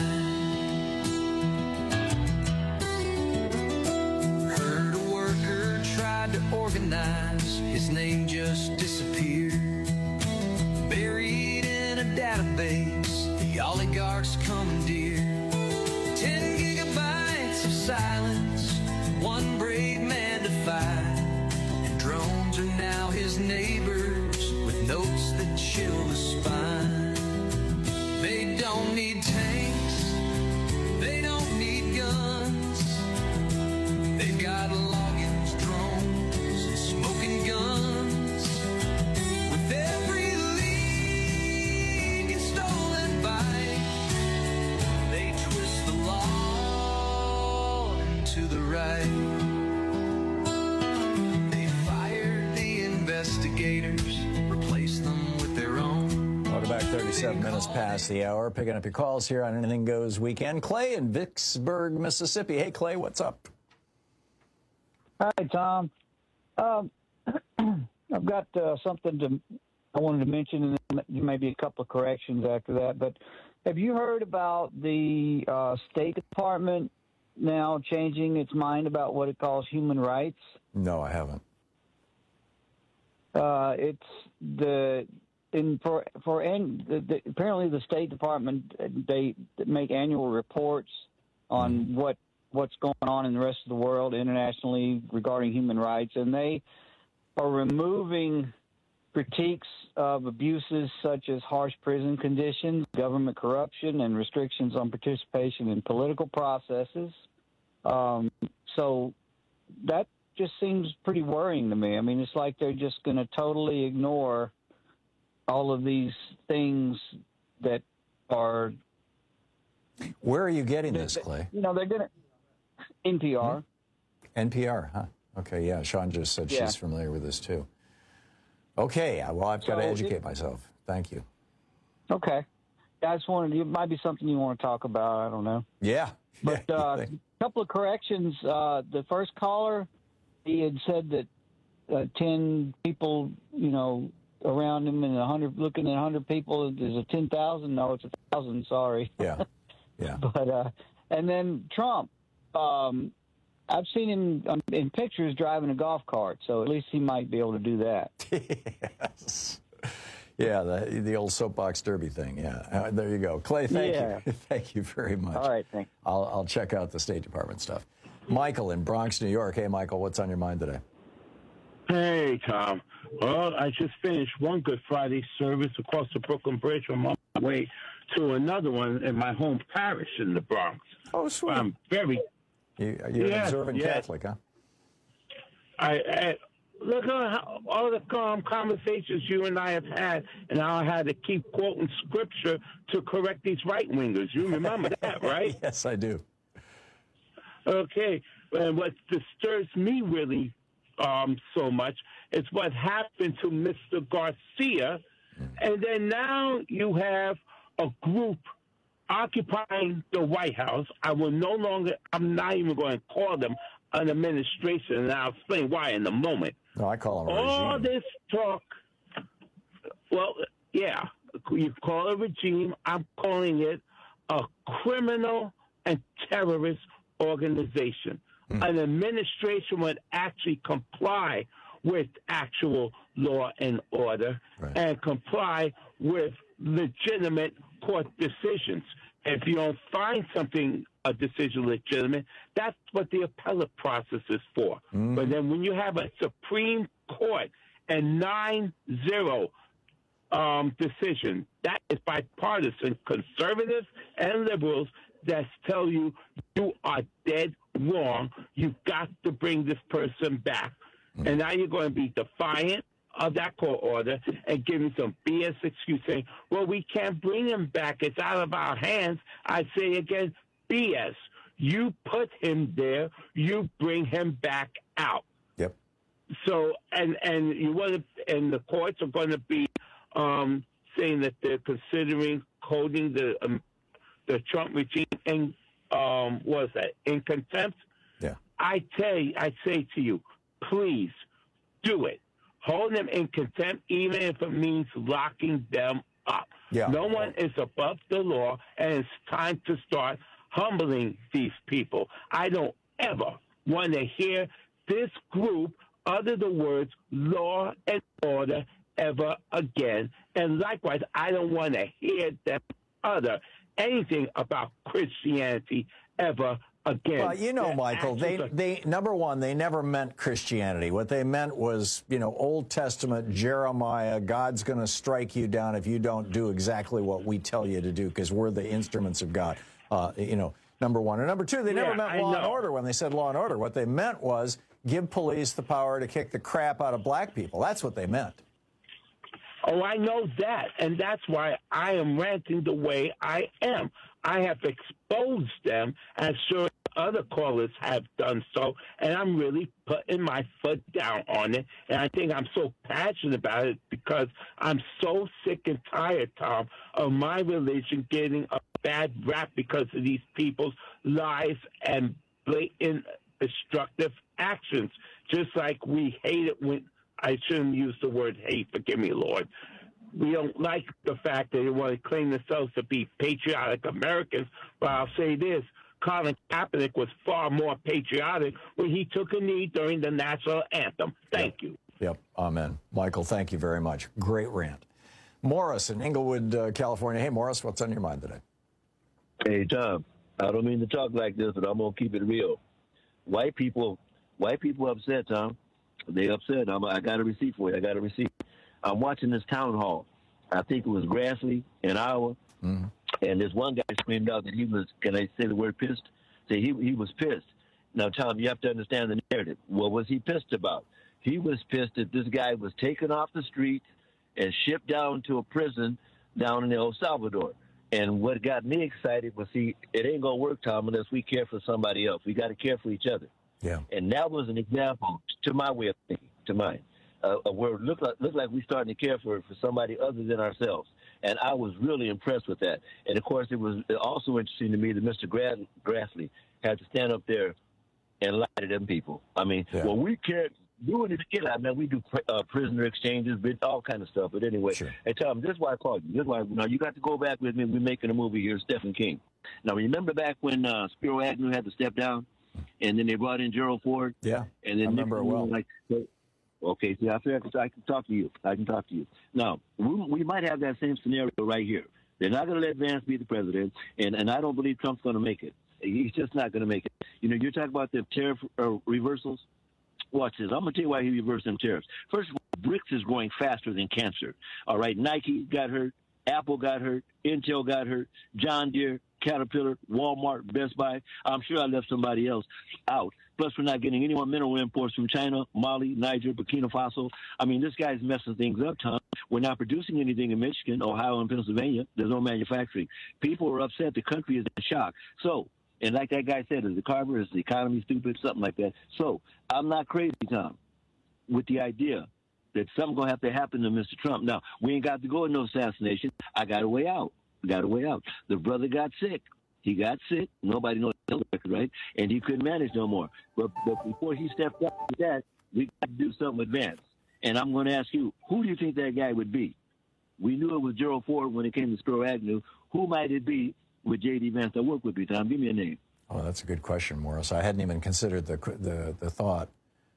Speaker 7: Organize, his name just disappeared. Buried in a database, the oligarchs commandeer. Ten gigabytes of silence, one brave man defied. And drones are now his neighbors, with notes that chill the spine. They don't need tanks, they don't need guns. They've got logins, drones, and smoking guns. With every leak and stolen bike, they twist the law to the right. They fired the investigators, replaced them with their own.
Speaker 16: Welcome back, thirty-seven minutes past the hour. Picking up your calls here on Anything Goes Weekend. Clay in Vicksburg, Mississippi. Hey, Clay, what's up?
Speaker 19: Hi, Tom. Um, I've got uh, something to I wanted to mention, and then maybe a couple of corrections after that. But have you heard about the uh, State Department now changing its mind about what it calls human rights?
Speaker 16: No, I haven't.
Speaker 19: Uh, it's the in for for and the, the, apparently the State Department, they make annual reports on mm. what. what's going on in the rest of the world internationally regarding human rights, and they are removing critiques of abuses such as harsh prison conditions, government corruption, and restrictions on participation in political processes. Um, so that just seems pretty worrying to me. I mean, it's like they're just going to totally ignore all of these things that are...
Speaker 16: Where are you getting this, Clay?
Speaker 19: You know, they're going to... N P R.
Speaker 16: N P R, huh? Okay, yeah. Sean just said
Speaker 19: yeah.
Speaker 16: she's familiar with this, too. Okay, well, I've got so to educate it, myself. Thank you.
Speaker 19: Okay. I just wanted, it might be something you want to talk about. I don't know.
Speaker 16: Yeah.
Speaker 19: But a uh, couple of corrections. Uh, the first caller, he had said that uh, ten people, you know, around him and one hundred, looking at one hundred people is a ten thousand. No, it's one thousand, sorry.
Speaker 16: Yeah, yeah.
Speaker 19: But, uh, and then Trump. Um, I've seen him um, in pictures driving a golf cart, so at least he might be able to do that.
Speaker 16: Yes. Yeah, the the old soapbox derby thing. Yeah, uh, there you go, Clay. Thank
Speaker 19: Yeah.
Speaker 16: you, thank you very much.
Speaker 19: All right, thanks.
Speaker 16: I'll I'll check out the State Department stuff. Michael in Bronx, New York. Hey, Michael, what's on your mind today?
Speaker 5: Hey, Tom. Well, I just finished one Good Friday service across the Brooklyn Bridge. I'm on my way to another one in my home parish in the Bronx.
Speaker 16: Oh, sweet.
Speaker 5: I'm very.
Speaker 16: You, you're an
Speaker 5: Yes,
Speaker 16: observant
Speaker 5: yes.
Speaker 16: Catholic, huh?
Speaker 5: I, I look at how, all the um, conversations you and I have had, and how I had to keep quoting scripture to correct these right wingers. You remember that, right?
Speaker 16: Yes, I do.
Speaker 5: Okay, and what disturbs me really um, so much is what happened to Mister Garcia, and then now you have a group occupying the White House. I will no longer, I'm not even going to call them an administration, and I'll explain why in a moment.
Speaker 16: No, I call them a
Speaker 5: All
Speaker 16: regime.
Speaker 5: this talk, well, yeah, you call it a regime. I'm calling it a criminal and terrorist organization.
Speaker 16: Mm.
Speaker 5: An administration would actually comply with actual law and order
Speaker 16: right.
Speaker 5: and comply with legitimate court decisions. If you don't find something, a decision legitimate, that's what the appellate process is for.
Speaker 16: Mm.
Speaker 5: But then when you have a Supreme Court and nine zero um, decision, that is bipartisan, conservatives and liberals that tell you you are dead wrong. You've got to bring this person back. Mm. And now you're going to be defiant of that court order and giving some B S excuse saying, well, we can't bring him back. It's out of our hands. I say again, B S. You put him there. You bring him back out.
Speaker 16: Yep.
Speaker 5: So, and, and you want to, and the courts are going to be um, saying that they're considering holding the, um, the Trump regime in, um, what is that, in contempt?
Speaker 16: Yeah.
Speaker 5: I tell you, I say to you, please do it. Hold them in contempt, even if it means locking them up.
Speaker 16: Yeah.
Speaker 5: No one is above the law, and it's time to start humbling these people. I don't ever want to hear this group utter the words law and order ever again. And likewise, I don't want to hear them utter anything about Christianity ever again.
Speaker 16: Well, you know,
Speaker 5: Their
Speaker 16: Michael, they,
Speaker 5: actions are-
Speaker 16: they, number one, they never meant Christianity. What they meant was, you know, Old Testament, Jeremiah, God's going to strike you down if you don't do exactly what we tell you to do because we're the instruments of God. Uh, you know, number one. And number two, they never
Speaker 5: Yeah,
Speaker 16: meant
Speaker 5: I
Speaker 16: law and
Speaker 5: know.
Speaker 16: order when they said law and order. What they meant was give police the power to kick the crap out of black people. That's what they meant.
Speaker 5: Oh, I know that, and that's why I am ranting the way I am. I have exposed them, as sure other callers have done so, and I'm really putting my foot down on it. And I think I'm so passionate about it because I'm so sick and tired, Tom, of my religion getting a bad rap because of these people's lies and blatant destructive actions. Just like we hate it when I shouldn't use the word hate, forgive me, Lord. We don't like the fact that they want to claim themselves to be patriotic Americans, but I'll say this. Colin Kaepernick was far more patriotic when he took a knee during the national anthem. Thank
Speaker 16: yep.
Speaker 5: you.
Speaker 16: Yep. Amen. Michael, thank you very much. Great rant. Morris in Inglewood, uh, California. Hey, Morris, what's on your mind today?
Speaker 6: Hey, Tom, I don't mean to talk like this, but I'm going to keep it real. White people, white people upset, Tom. They upset. I'm, I got a receipt for you. I got a receipt. I'm watching this town hall. I think it was Grassley in Iowa.
Speaker 16: Mm-hmm.
Speaker 6: And this one guy screamed out that he was, can I say the word pissed? Say he, he was pissed. Now, Tom, you have to understand the narrative. What was he pissed about? He was pissed that this guy was taken off the street and shipped down to a prison down in El Salvador. And what got me excited was, see, it ain't going to work, Tom, unless we care for somebody else. We got to care for each other.
Speaker 16: Yeah.
Speaker 6: And that was an example, to my way of thinking, to mine, uh, where it looked like, looked like we're starting to care for, for somebody other than ourselves. And I was really impressed with that. And, of course, it was also interesting to me that Mister Grad- Grassley had to stand up there and lie to them people. I mean,
Speaker 16: Yeah.
Speaker 6: well, we can't do it again. I mean, we do uh, prisoner exchanges, all kind of stuff. But anyway,
Speaker 16: Sure.
Speaker 6: hey, Tom, this is why I called you. This is why, now, you got to go back with me. We're making a movie here, Stephen King. Now, remember back when uh, Spiro Agnew had to step down? and then they brought in Gerald Ford.
Speaker 16: Yeah,
Speaker 6: and then
Speaker 16: I remember it well.
Speaker 6: Like, okay, see, I feel like I can talk to you. I can talk to you. Now, we, we might have that same scenario right here. They're not going to let Vance be the president, and, and I don't believe Trump's going to make it. He's just not going to make it. You know, you're talking about the tariff uh, reversals. Watch this. I'm going to tell you why he reversed them tariffs. First of all, bricks is growing faster than cancer. All right, Nike got hurt. Apple got hurt. Intel got hurt. John Deere, Caterpillar, Walmart, Best Buy. I'm sure I left somebody else out. Plus, we're not getting any more mineral imports from China, Mali, Niger, Burkina Faso. I mean, this guy's messing things up, Tom. We're not producing anything in Michigan, Ohio, and Pennsylvania. There's no manufacturing. People are upset. The country is in shock. So, and like that guy said, is the Carver, is the economy stupid, something like that. So, I'm not crazy, Tom, with the idea that something's going to have to happen to Mister Trump. Now, we ain't got to go in no assassination. I got a way out. Got a way out. The brother got sick. He got sick. Nobody knows the record, right? And he couldn't manage no more. But, but before he stepped up with that, we got to do something advanced. And I'm going to ask you, who do you think that guy would be? We knew it was Gerald Ford when it came to Spiro Agnew. Who might it be with J D. Vance that work with me, Tom? Give me a name.
Speaker 16: Oh, that's a good question, Morris. I hadn't even considered the the, the thought.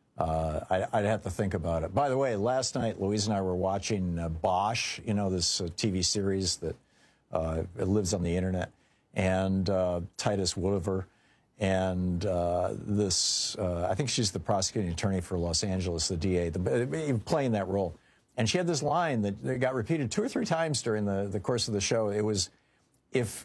Speaker 16: Uh, I, I'd have to think about it. By the way, last night, Louise and I were watching uh, Bosch, you know, this uh, T V series that uh, it lives on the internet, and uh, Titus Welliver, and uh, this, uh, I think she's the prosecuting attorney for Los Angeles, the D A, the, playing that role. And she had this line that, that got repeated two or three times during the, the course of the show. It was, if,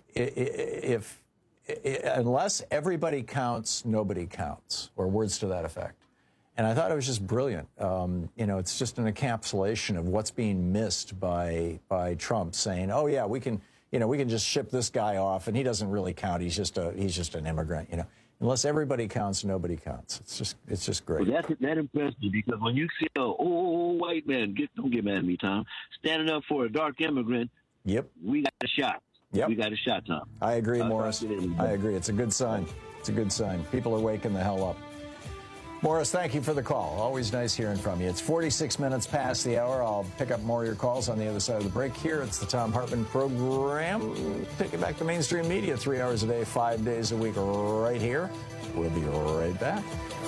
Speaker 16: if, if, unless everybody counts, nobody counts, or words to that effect. And I thought it was just brilliant. Um, you know, it's just an encapsulation of what's being missed by by Trump saying, "Oh yeah, we can, you know, we can just ship this guy off, and he doesn't really count. He's just a he's just an immigrant." You know, unless everybody counts, nobody counts. It's just it's just great.
Speaker 6: Well, that that impressed me because when you see a old white man, get don't get mad at me, Tom, standing up for a dark immigrant.
Speaker 16: Yep,
Speaker 6: we got a shot.
Speaker 16: Yep,
Speaker 6: we got a shot, Tom.
Speaker 16: I agree,
Speaker 6: uh,
Speaker 16: Morris. I agree. It's a good sign. It's a good sign. People are waking the hell up. Morris, thank you for the call. Always nice hearing from you. It's forty-six minutes past the hour. I'll pick up more of your calls on the other side of the break here. It's the Thom Hartmann Program. Take it back to mainstream media three hours a day, five days a week right here. We'll be right back.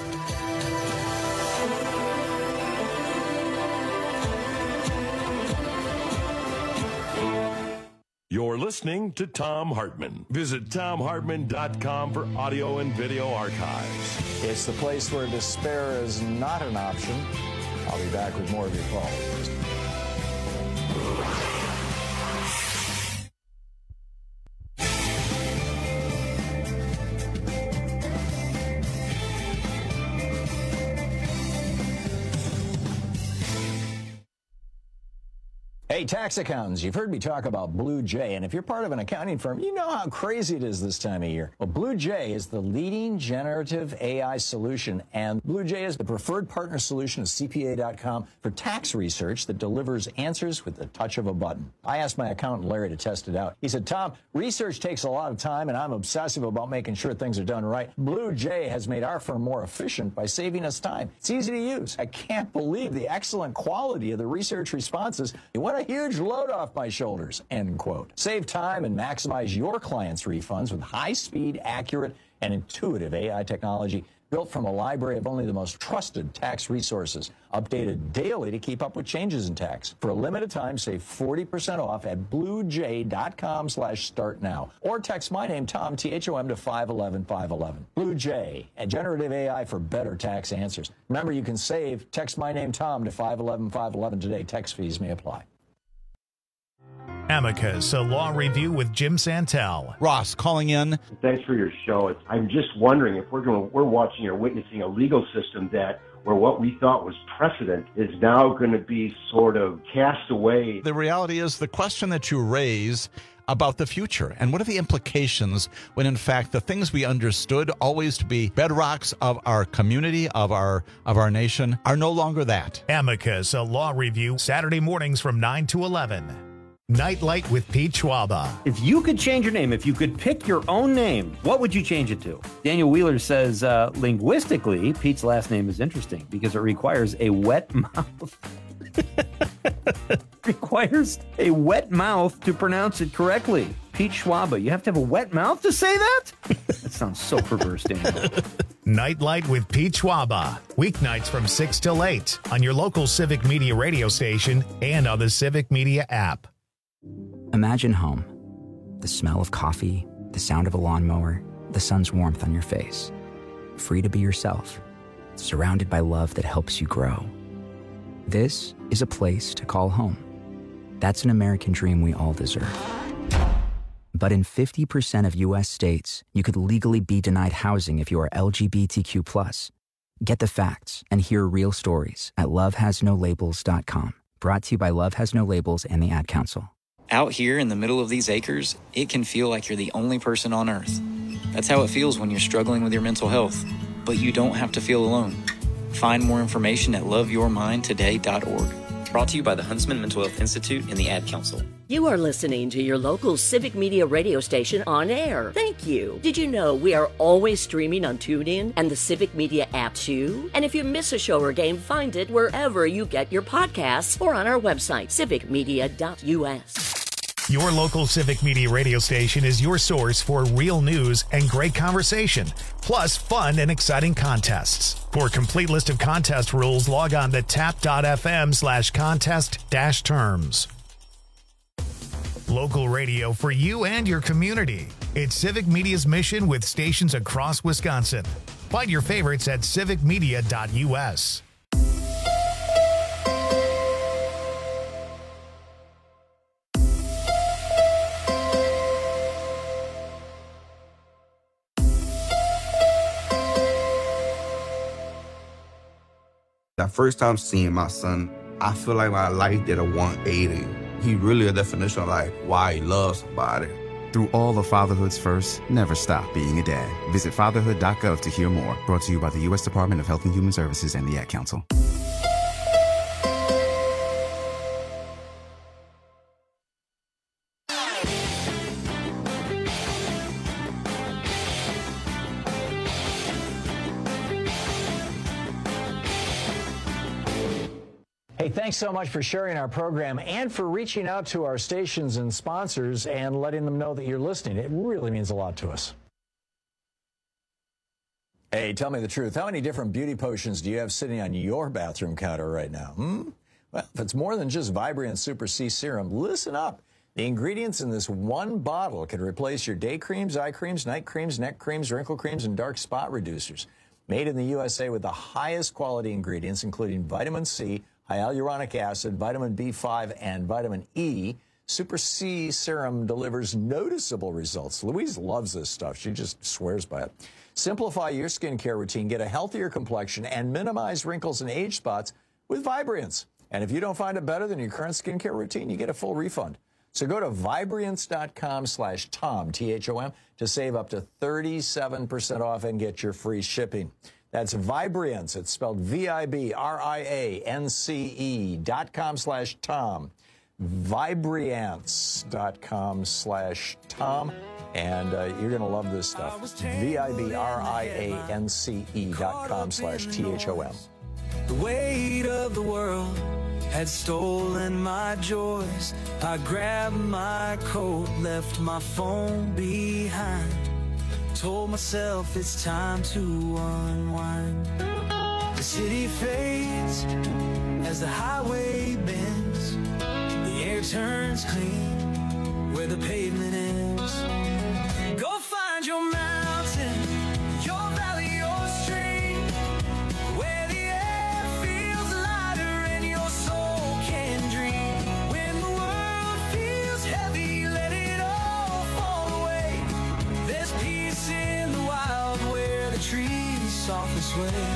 Speaker 2: You're listening to Thom Hartmann. Visit Thom Hartmann dot com for audio and video archives.
Speaker 16: It's the place where despair is not an option. I'll be back with more of your calls. Hey, tax accountants, you've heard me talk about Blue Jay, and if you're part of an accounting firm, you know how crazy it is this time of year. Well, Blue Jay is the leading generative A I solution, and Blue Jay is the preferred partner solution of C P A dot com for tax research that delivers answers with the touch of a button. I asked my accountant, Larry, to test it out. He said, Tom, research takes a lot of time, and I'm obsessive about making sure things are done right. Blue Jay has made our firm more efficient by saving us time. It's easy to use. I can't believe the excellent quality of the research responses. What a huge load off my shoulders, end quote. Save time and maximize your clients' refunds with high-speed, accurate, and intuitive A I technology built from a library of only the most trusted tax resources, updated daily to keep up with changes in tax. For a limited time, save forty percent off at blue jay dot com slash start now. Or text my name, Tom, T H O M, to five one one five one one. Blue Jay, a generative A I for better tax answers. Remember, you can save. Text my name, Tom, to five one one five one one today. Text fees may apply.
Speaker 1: Amicus, a law review with Jim Santel.
Speaker 8: Ross calling in.
Speaker 15: Thanks for your show. It's, I'm just wondering if we're going, we're watching or witnessing a legal system that where what we thought was precedent is now going to be sort of cast away.
Speaker 8: The reality is the question that you raise about the future and what are the implications when in fact the things we understood always to be bedrocks of our community, of our of our nation, are no longer that.
Speaker 1: Amicus, a law review, Saturday mornings from nine to eleven. Nightlight with Pete Schwaba.
Speaker 20: If you could change your name, if you could pick your own name, what would you change it to? Daniel Wheeler says, uh, linguistically, Pete's last name is interesting because it requires a wet mouth. requires a wet mouth to pronounce it correctly. Pete Schwaba. You have to have a wet mouth to say that? That sounds so perverse, Daniel.
Speaker 1: Nightlight with Pete Schwaba. Weeknights from six till eight on your local Civic Media radio station and on the Civic Media app.
Speaker 3: Imagine home. The smell of coffee, the sound of a lawnmower, the sun's warmth on your face. Free to be yourself. Surrounded by love that helps you grow. This is a place to call home. That's an American dream we all deserve. But in fifty percent of U S states, you could legally be denied housing if you are L G B T Q plus. Get the facts and hear real stories at love has no labels dot com. Brought to you by Love Has No Labels and the Ad Council.
Speaker 9: Out here in the middle of these acres, it can feel like you're the only person on Earth. That's how it feels when you're struggling with your mental health. But you don't have to feel alone. Find more information at love your mind today dot org. Brought to you by the Huntsman Mental Health Institute and the Ad Council.
Speaker 12: You are listening to your local Civic Media radio station on air. Thank you. Did you know we are always streaming on TuneIn and the Civic Media app too? And if you miss a show or game, find it wherever you get your podcasts or on our website, civic media dot U S.
Speaker 1: Your local Civic Media radio station is your source for real news and great conversation, plus fun and exciting contests. For a complete list of contest rules, log on to tap.fm slash contest dash terms. Local radio for you and your community. It's Civic Media's mission with stations across Wisconsin. Find your favorites at civic media dot U S.
Speaker 13: That first time seeing my son, I feel like my life did a one eighty. He really a definition of like why he loves somebody.
Speaker 21: Through all of fatherhood's first, never stop being a dad. Visit fatherhood dot gov to hear more. Brought to you by the U S Department of Health and Human Services and the Ad Council.
Speaker 16: Hey, thanks so much for sharing our program and for reaching out to our stations and sponsors and letting them know that you're listening. It really means a lot to us. Hey, tell me the truth. How many different beauty potions do you have sitting on your bathroom counter right now? Hmm? Well, if it's more than just Vibrant Super C Serum, listen up. The ingredients in this one bottle can replace your day creams, eye creams, night creams, neck creams, wrinkle creams, and dark spot reducers. Made in the U S A with the highest quality ingredients, including vitamin C, hyaluronic acid, vitamin B five, and vitamin E, Super C Serum delivers noticeable results. Louise loves this stuff. She just swears by it. Simplify your skincare routine, get a healthier complexion, and minimize wrinkles and age spots with Vibrance. And if you don't find it better than your current skincare routine, you get a full refund. So go to Vibrance dot com slash Tom, T H O M, to save up to thirty-seven percent off and get your free shipping. That's Vibrance. It's spelled V I B R I A N C E dot com slash Tom. Vibrance dot com slash Tom. And uh, you're going to love this stuff. V I B R I A N C E dot com slash T H O M.
Speaker 22: The weight of the world had stolen my joys. I grabbed my coat, left my phone behind. Told myself it's time to unwind. The city fades as the highway bends. The air turns clean where the pavement ends. Go find your mountain, your valley, your stream, where the air feels lighter and your soul can dream. When the world feels heavy, let it all fall away. There's peace in the wild where the trees softly sway.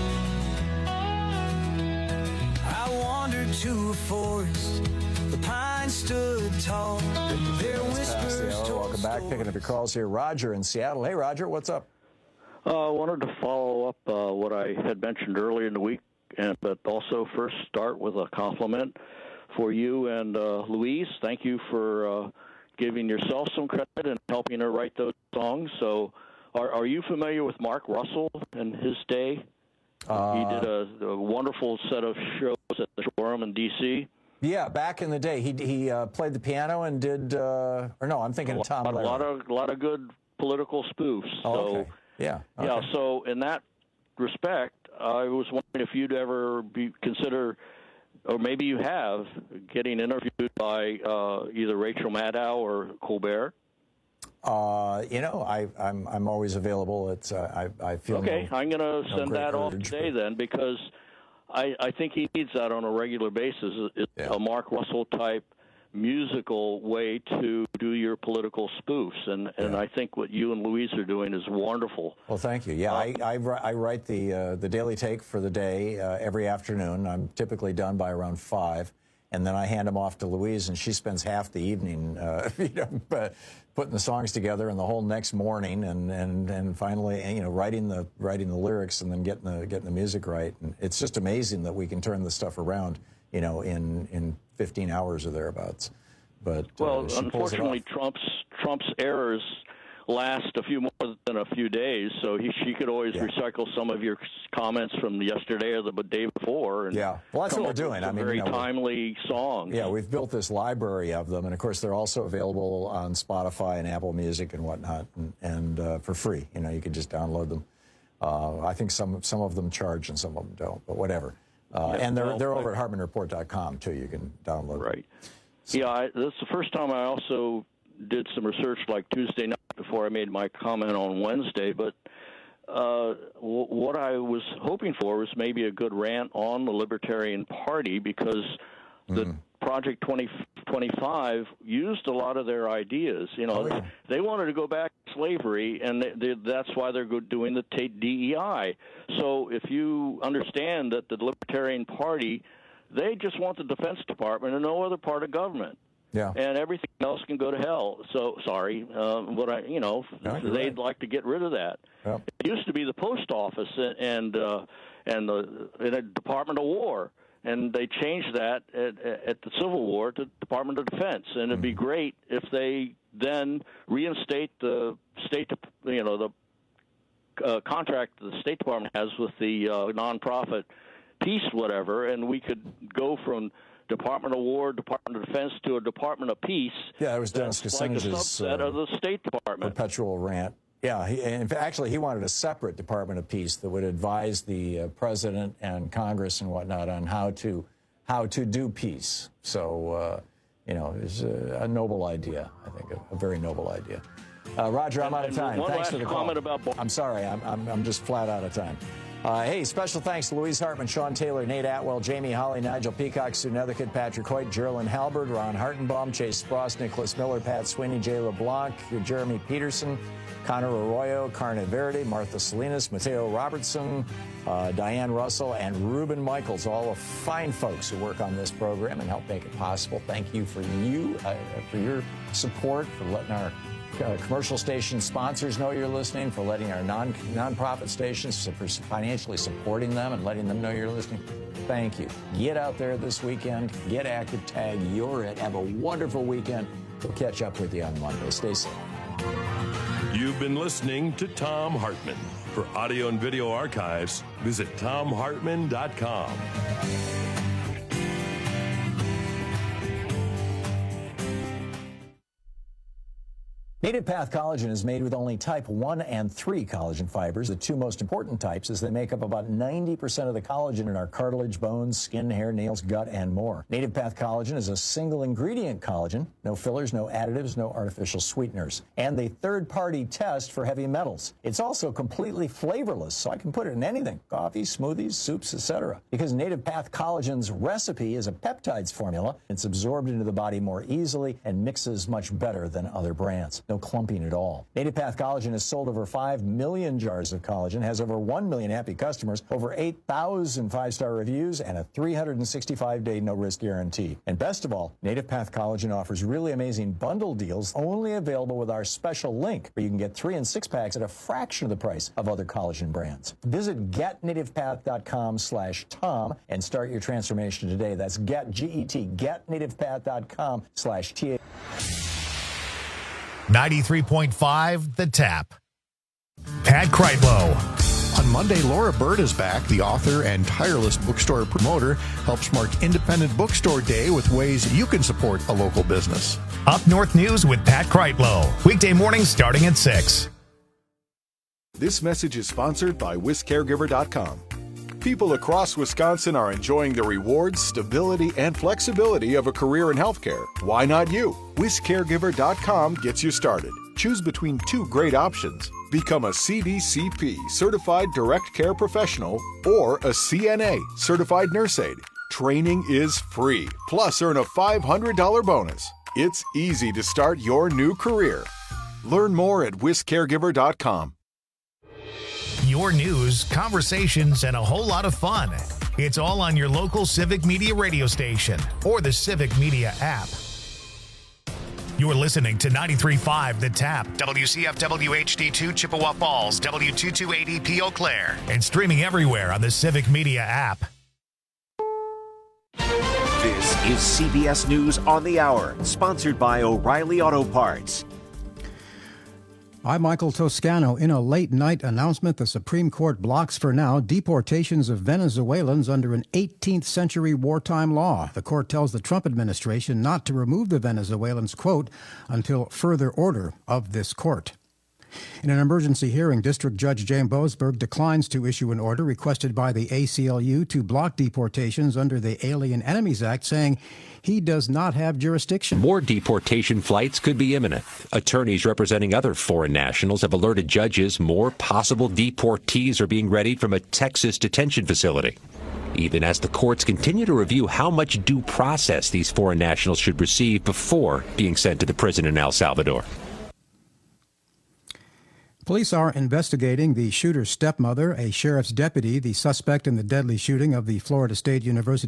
Speaker 22: I wandered to a forest, the pines stood tall. Their whispers told.
Speaker 16: Welcome back. Picking up your calls here. Roger in Seattle. Hey, Roger, what's up?
Speaker 23: I uh, wanted to follow up uh, what I had mentioned earlier in the week, and but also first start with a compliment for you and uh, Louise. Thank you for uh, giving yourself some credit and helping her write those songs. So are, are you familiar with Mark Russell and his day? Uh, he did a, a wonderful set of shows at the Shoreham in D C
Speaker 16: Yeah, back in the day, he he uh, played the piano and did, uh, or no, I'm thinking
Speaker 23: a
Speaker 16: of Tom
Speaker 23: lot,
Speaker 16: Lehrer.
Speaker 23: A lot of, a lot of good political spoofs.
Speaker 16: Oh,
Speaker 23: so,
Speaker 16: okay. Yeah. Okay.
Speaker 23: Yeah, so in that respect, I was wondering if you'd ever be consider, or maybe you have, getting interviewed by uh, either Rachel Maddow or Colbert.
Speaker 16: Uh, you know, I, I'm I'm always available. It's uh, I I feel
Speaker 23: okay.
Speaker 16: No,
Speaker 23: I'm going to
Speaker 16: no
Speaker 23: send
Speaker 16: great
Speaker 23: that off
Speaker 16: urge,
Speaker 23: today
Speaker 16: but-
Speaker 23: then, because I I think he needs that on a regular basis. It's
Speaker 16: Yeah.
Speaker 23: a Mark Russell type musical way to do your political spoofs, and and I think what you and Louise are doing is wonderful.
Speaker 16: Well, thank you. Yeah, I, I, wri- I write the uh, the daily take for the day uh, every afternoon. I'm typically done by around five, and then I hand them off to Louise, and she spends half the evening, uh, you know, but putting the songs together, and the whole next morning, and, and, and finally, you know, writing the writing the lyrics, and then getting the getting the music right. And it's just amazing that we can turn this stuff around, you know, in in fifteen hours or thereabouts. But
Speaker 23: Well,
Speaker 16: uh, she pulls it
Speaker 23: unfortunately,
Speaker 16: off.
Speaker 23: Trump's Trump's errors last a few more than a few days, so he, she could always recycle some of your comments from yesterday or the day before. And
Speaker 16: Yeah, well, that's
Speaker 23: come
Speaker 16: what we're
Speaker 23: up with
Speaker 16: doing.
Speaker 23: some
Speaker 16: I mean,
Speaker 23: very
Speaker 16: you know, we're-
Speaker 23: timely songs.
Speaker 16: Yeah, we've built this library of them, and of course they're also available on Spotify and Apple Music and whatnot, and, and uh, for free. You know, you can just download them. Uh, I think some some of them charge and some of them don't, but whatever. Uh,
Speaker 23: Yeah,
Speaker 16: and they're
Speaker 23: well,
Speaker 16: they're over at Hartman Report dot com too. You can download them.
Speaker 23: Right. Yeah, I, this is the first time I also did some research like Tuesday night before I made my comment on Wednesday, but uh, w- what I was hoping for was maybe a good rant on the Libertarian Party, because the Project twenty twenty-five used a lot of their ideas. You know,
Speaker 16: Oh, yeah.
Speaker 23: they wanted to go back to slavery, and they, they, that's why they're go- doing the t- D E I. So if you understand that the Libertarian Party, they just want the Defense Department and no other part of government.
Speaker 16: Yeah.
Speaker 23: And everything else can go to hell. So sorry, uh, what I you know
Speaker 16: No, you're
Speaker 23: they'd
Speaker 16: right.
Speaker 23: like to get rid of that.
Speaker 16: Yeah.
Speaker 23: It used to be the post office and and, uh, and the and the Department of War, and they changed that at, at the Civil War to Department of Defense. And it'd be great if they then reinstate the state, you know, the uh, contract the State Department has with the uh, nonprofit peace, whatever, and we could go from Department of War, Department of Defense to a Department of Peace.
Speaker 16: Yeah, it was Dennis
Speaker 23: that's like a
Speaker 16: Kucinich's,
Speaker 23: subset
Speaker 16: uh,
Speaker 23: of the State Department.
Speaker 16: Perpetual rant. Yeah, he, in fact, actually, he wanted a separate Department of Peace that would advise the uh, president and Congress and whatnot on how to how to do peace. So, uh, you know, it's a, a noble idea. I think a, a very noble idea. Uh, Roger, I'm out of
Speaker 23: And
Speaker 16: time.
Speaker 23: one
Speaker 16: Thanks
Speaker 23: last
Speaker 16: for the
Speaker 23: comment
Speaker 16: call.
Speaker 23: about-
Speaker 16: I'm sorry. I'm, I'm I'm just flat out of time. Uh, hey, special thanks to Louise Hartman, Sean Taylor, Nate Atwell, Jamie Holly, Nigel Peacock, Sue Nethercutt, Patrick Hoyt, Geraldine Halberd, Ron Hartenbaum, Chase Spross, Nicholas Miller, Pat Sweeney, Jay LeBlanc, Jeremy Peterson, Connor Arroyo, Carne Verde, Martha Salinas, Mateo Robertson, uh, Diane Russell, and Ruben Michaels, all the fine folks who work on this program and help make it possible. Thank you for you, uh, for your support, for letting our Uh, commercial station sponsors know you're listening, for letting our non nonprofit stations, for financially supporting them and letting them know you're listening. Thank you. Get out there this weekend. Get active. Tag You're It. Have a wonderful weekend. We'll catch up with you on Monday. Stay safe.
Speaker 2: You've been listening to Tom Hartman. For audio and video archives, visit tom hartman dot com.
Speaker 16: Native Path Collagen is made with only type one and three collagen fibers, the two most important types, as they make up about ninety percent of the collagen in our cartilage, bones, skin, hair, nails, gut, and more. Native Path Collagen is a single ingredient collagen, no fillers, no additives, no artificial sweeteners, and a third-party test for heavy metals. It's also completely flavorless, so I can put it in anything, coffee, smoothies, soups, et cetera. Because Native Path Collagen's recipe is a peptides formula, it's absorbed into the body more easily and mixes much better than other brands. No clumping at all. Native Path Collagen has sold over five million jars of collagen, has over one million happy customers, over eight thousand five-star reviews, and a three hundred sixty-five day no-risk guarantee. And best of all, Native Path Collagen offers really amazing bundle deals only available with our special link, where you can get three and six packs at a fraction of the price of other collagen brands. Visit get native path dot com slash Tom and start your transformation today. That's get, G E T, get native path dot com slash T A.
Speaker 1: ninety-three point five The Tap. Pat Kreitlow.
Speaker 11: On Monday, Laura Bird is back. The author and tireless bookstore promoter helps mark Independent Bookstore Day with ways you can support a local business.
Speaker 1: Up North News with Pat Kreitlow. Weekday mornings starting at six.
Speaker 14: This message is sponsored by Wis Caregiver dot com. People across Wisconsin are enjoying the rewards, stability, and flexibility of a career in healthcare. Why not you? Wis Caregiver dot com gets you started. Choose between two great options. Become a C D C P, Certified Direct Care Professional, or a C N A, Certified Nurse Aide. Training is free, plus earn a five hundred dollars bonus. It's easy to start your new career. Learn more at Wis Caregiver dot com.
Speaker 1: Your news, conversations, and a whole lot of fun. It's all on your local Civic Media radio station or the Civic Media app. You're listening to ninety-three point five The Tap, W C F W H D two Chippewa Falls, W two two eight E P Eau Claire, and streaming everywhere on the Civic Media app.
Speaker 17: This is C B S News on the Hour, sponsored by O'Reilly Auto Parts.
Speaker 24: I'm Michael Toscano. In a late-night announcement, the Supreme Court blocks for now deportations of Venezuelans under an eighteenth century wartime law. The court tells the Trump administration not to remove the Venezuelans, quote, until further order of this court. In an emergency hearing, District Judge James Boasberg declines to issue an order requested by the A C L U to block deportations under the Alien Enemies Act, saying he does not have jurisdiction.
Speaker 25: More deportation flights could be imminent. Attorneys representing other foreign nationals have alerted judges more possible deportees are being readied from a Texas detention facility, even as the courts continue to review how much due process these foreign nationals should receive before being sent to the prison in El Salvador.
Speaker 24: Police are investigating the shooter's stepmother, a sheriff's deputy, the suspect in the deadly shooting of the Florida State University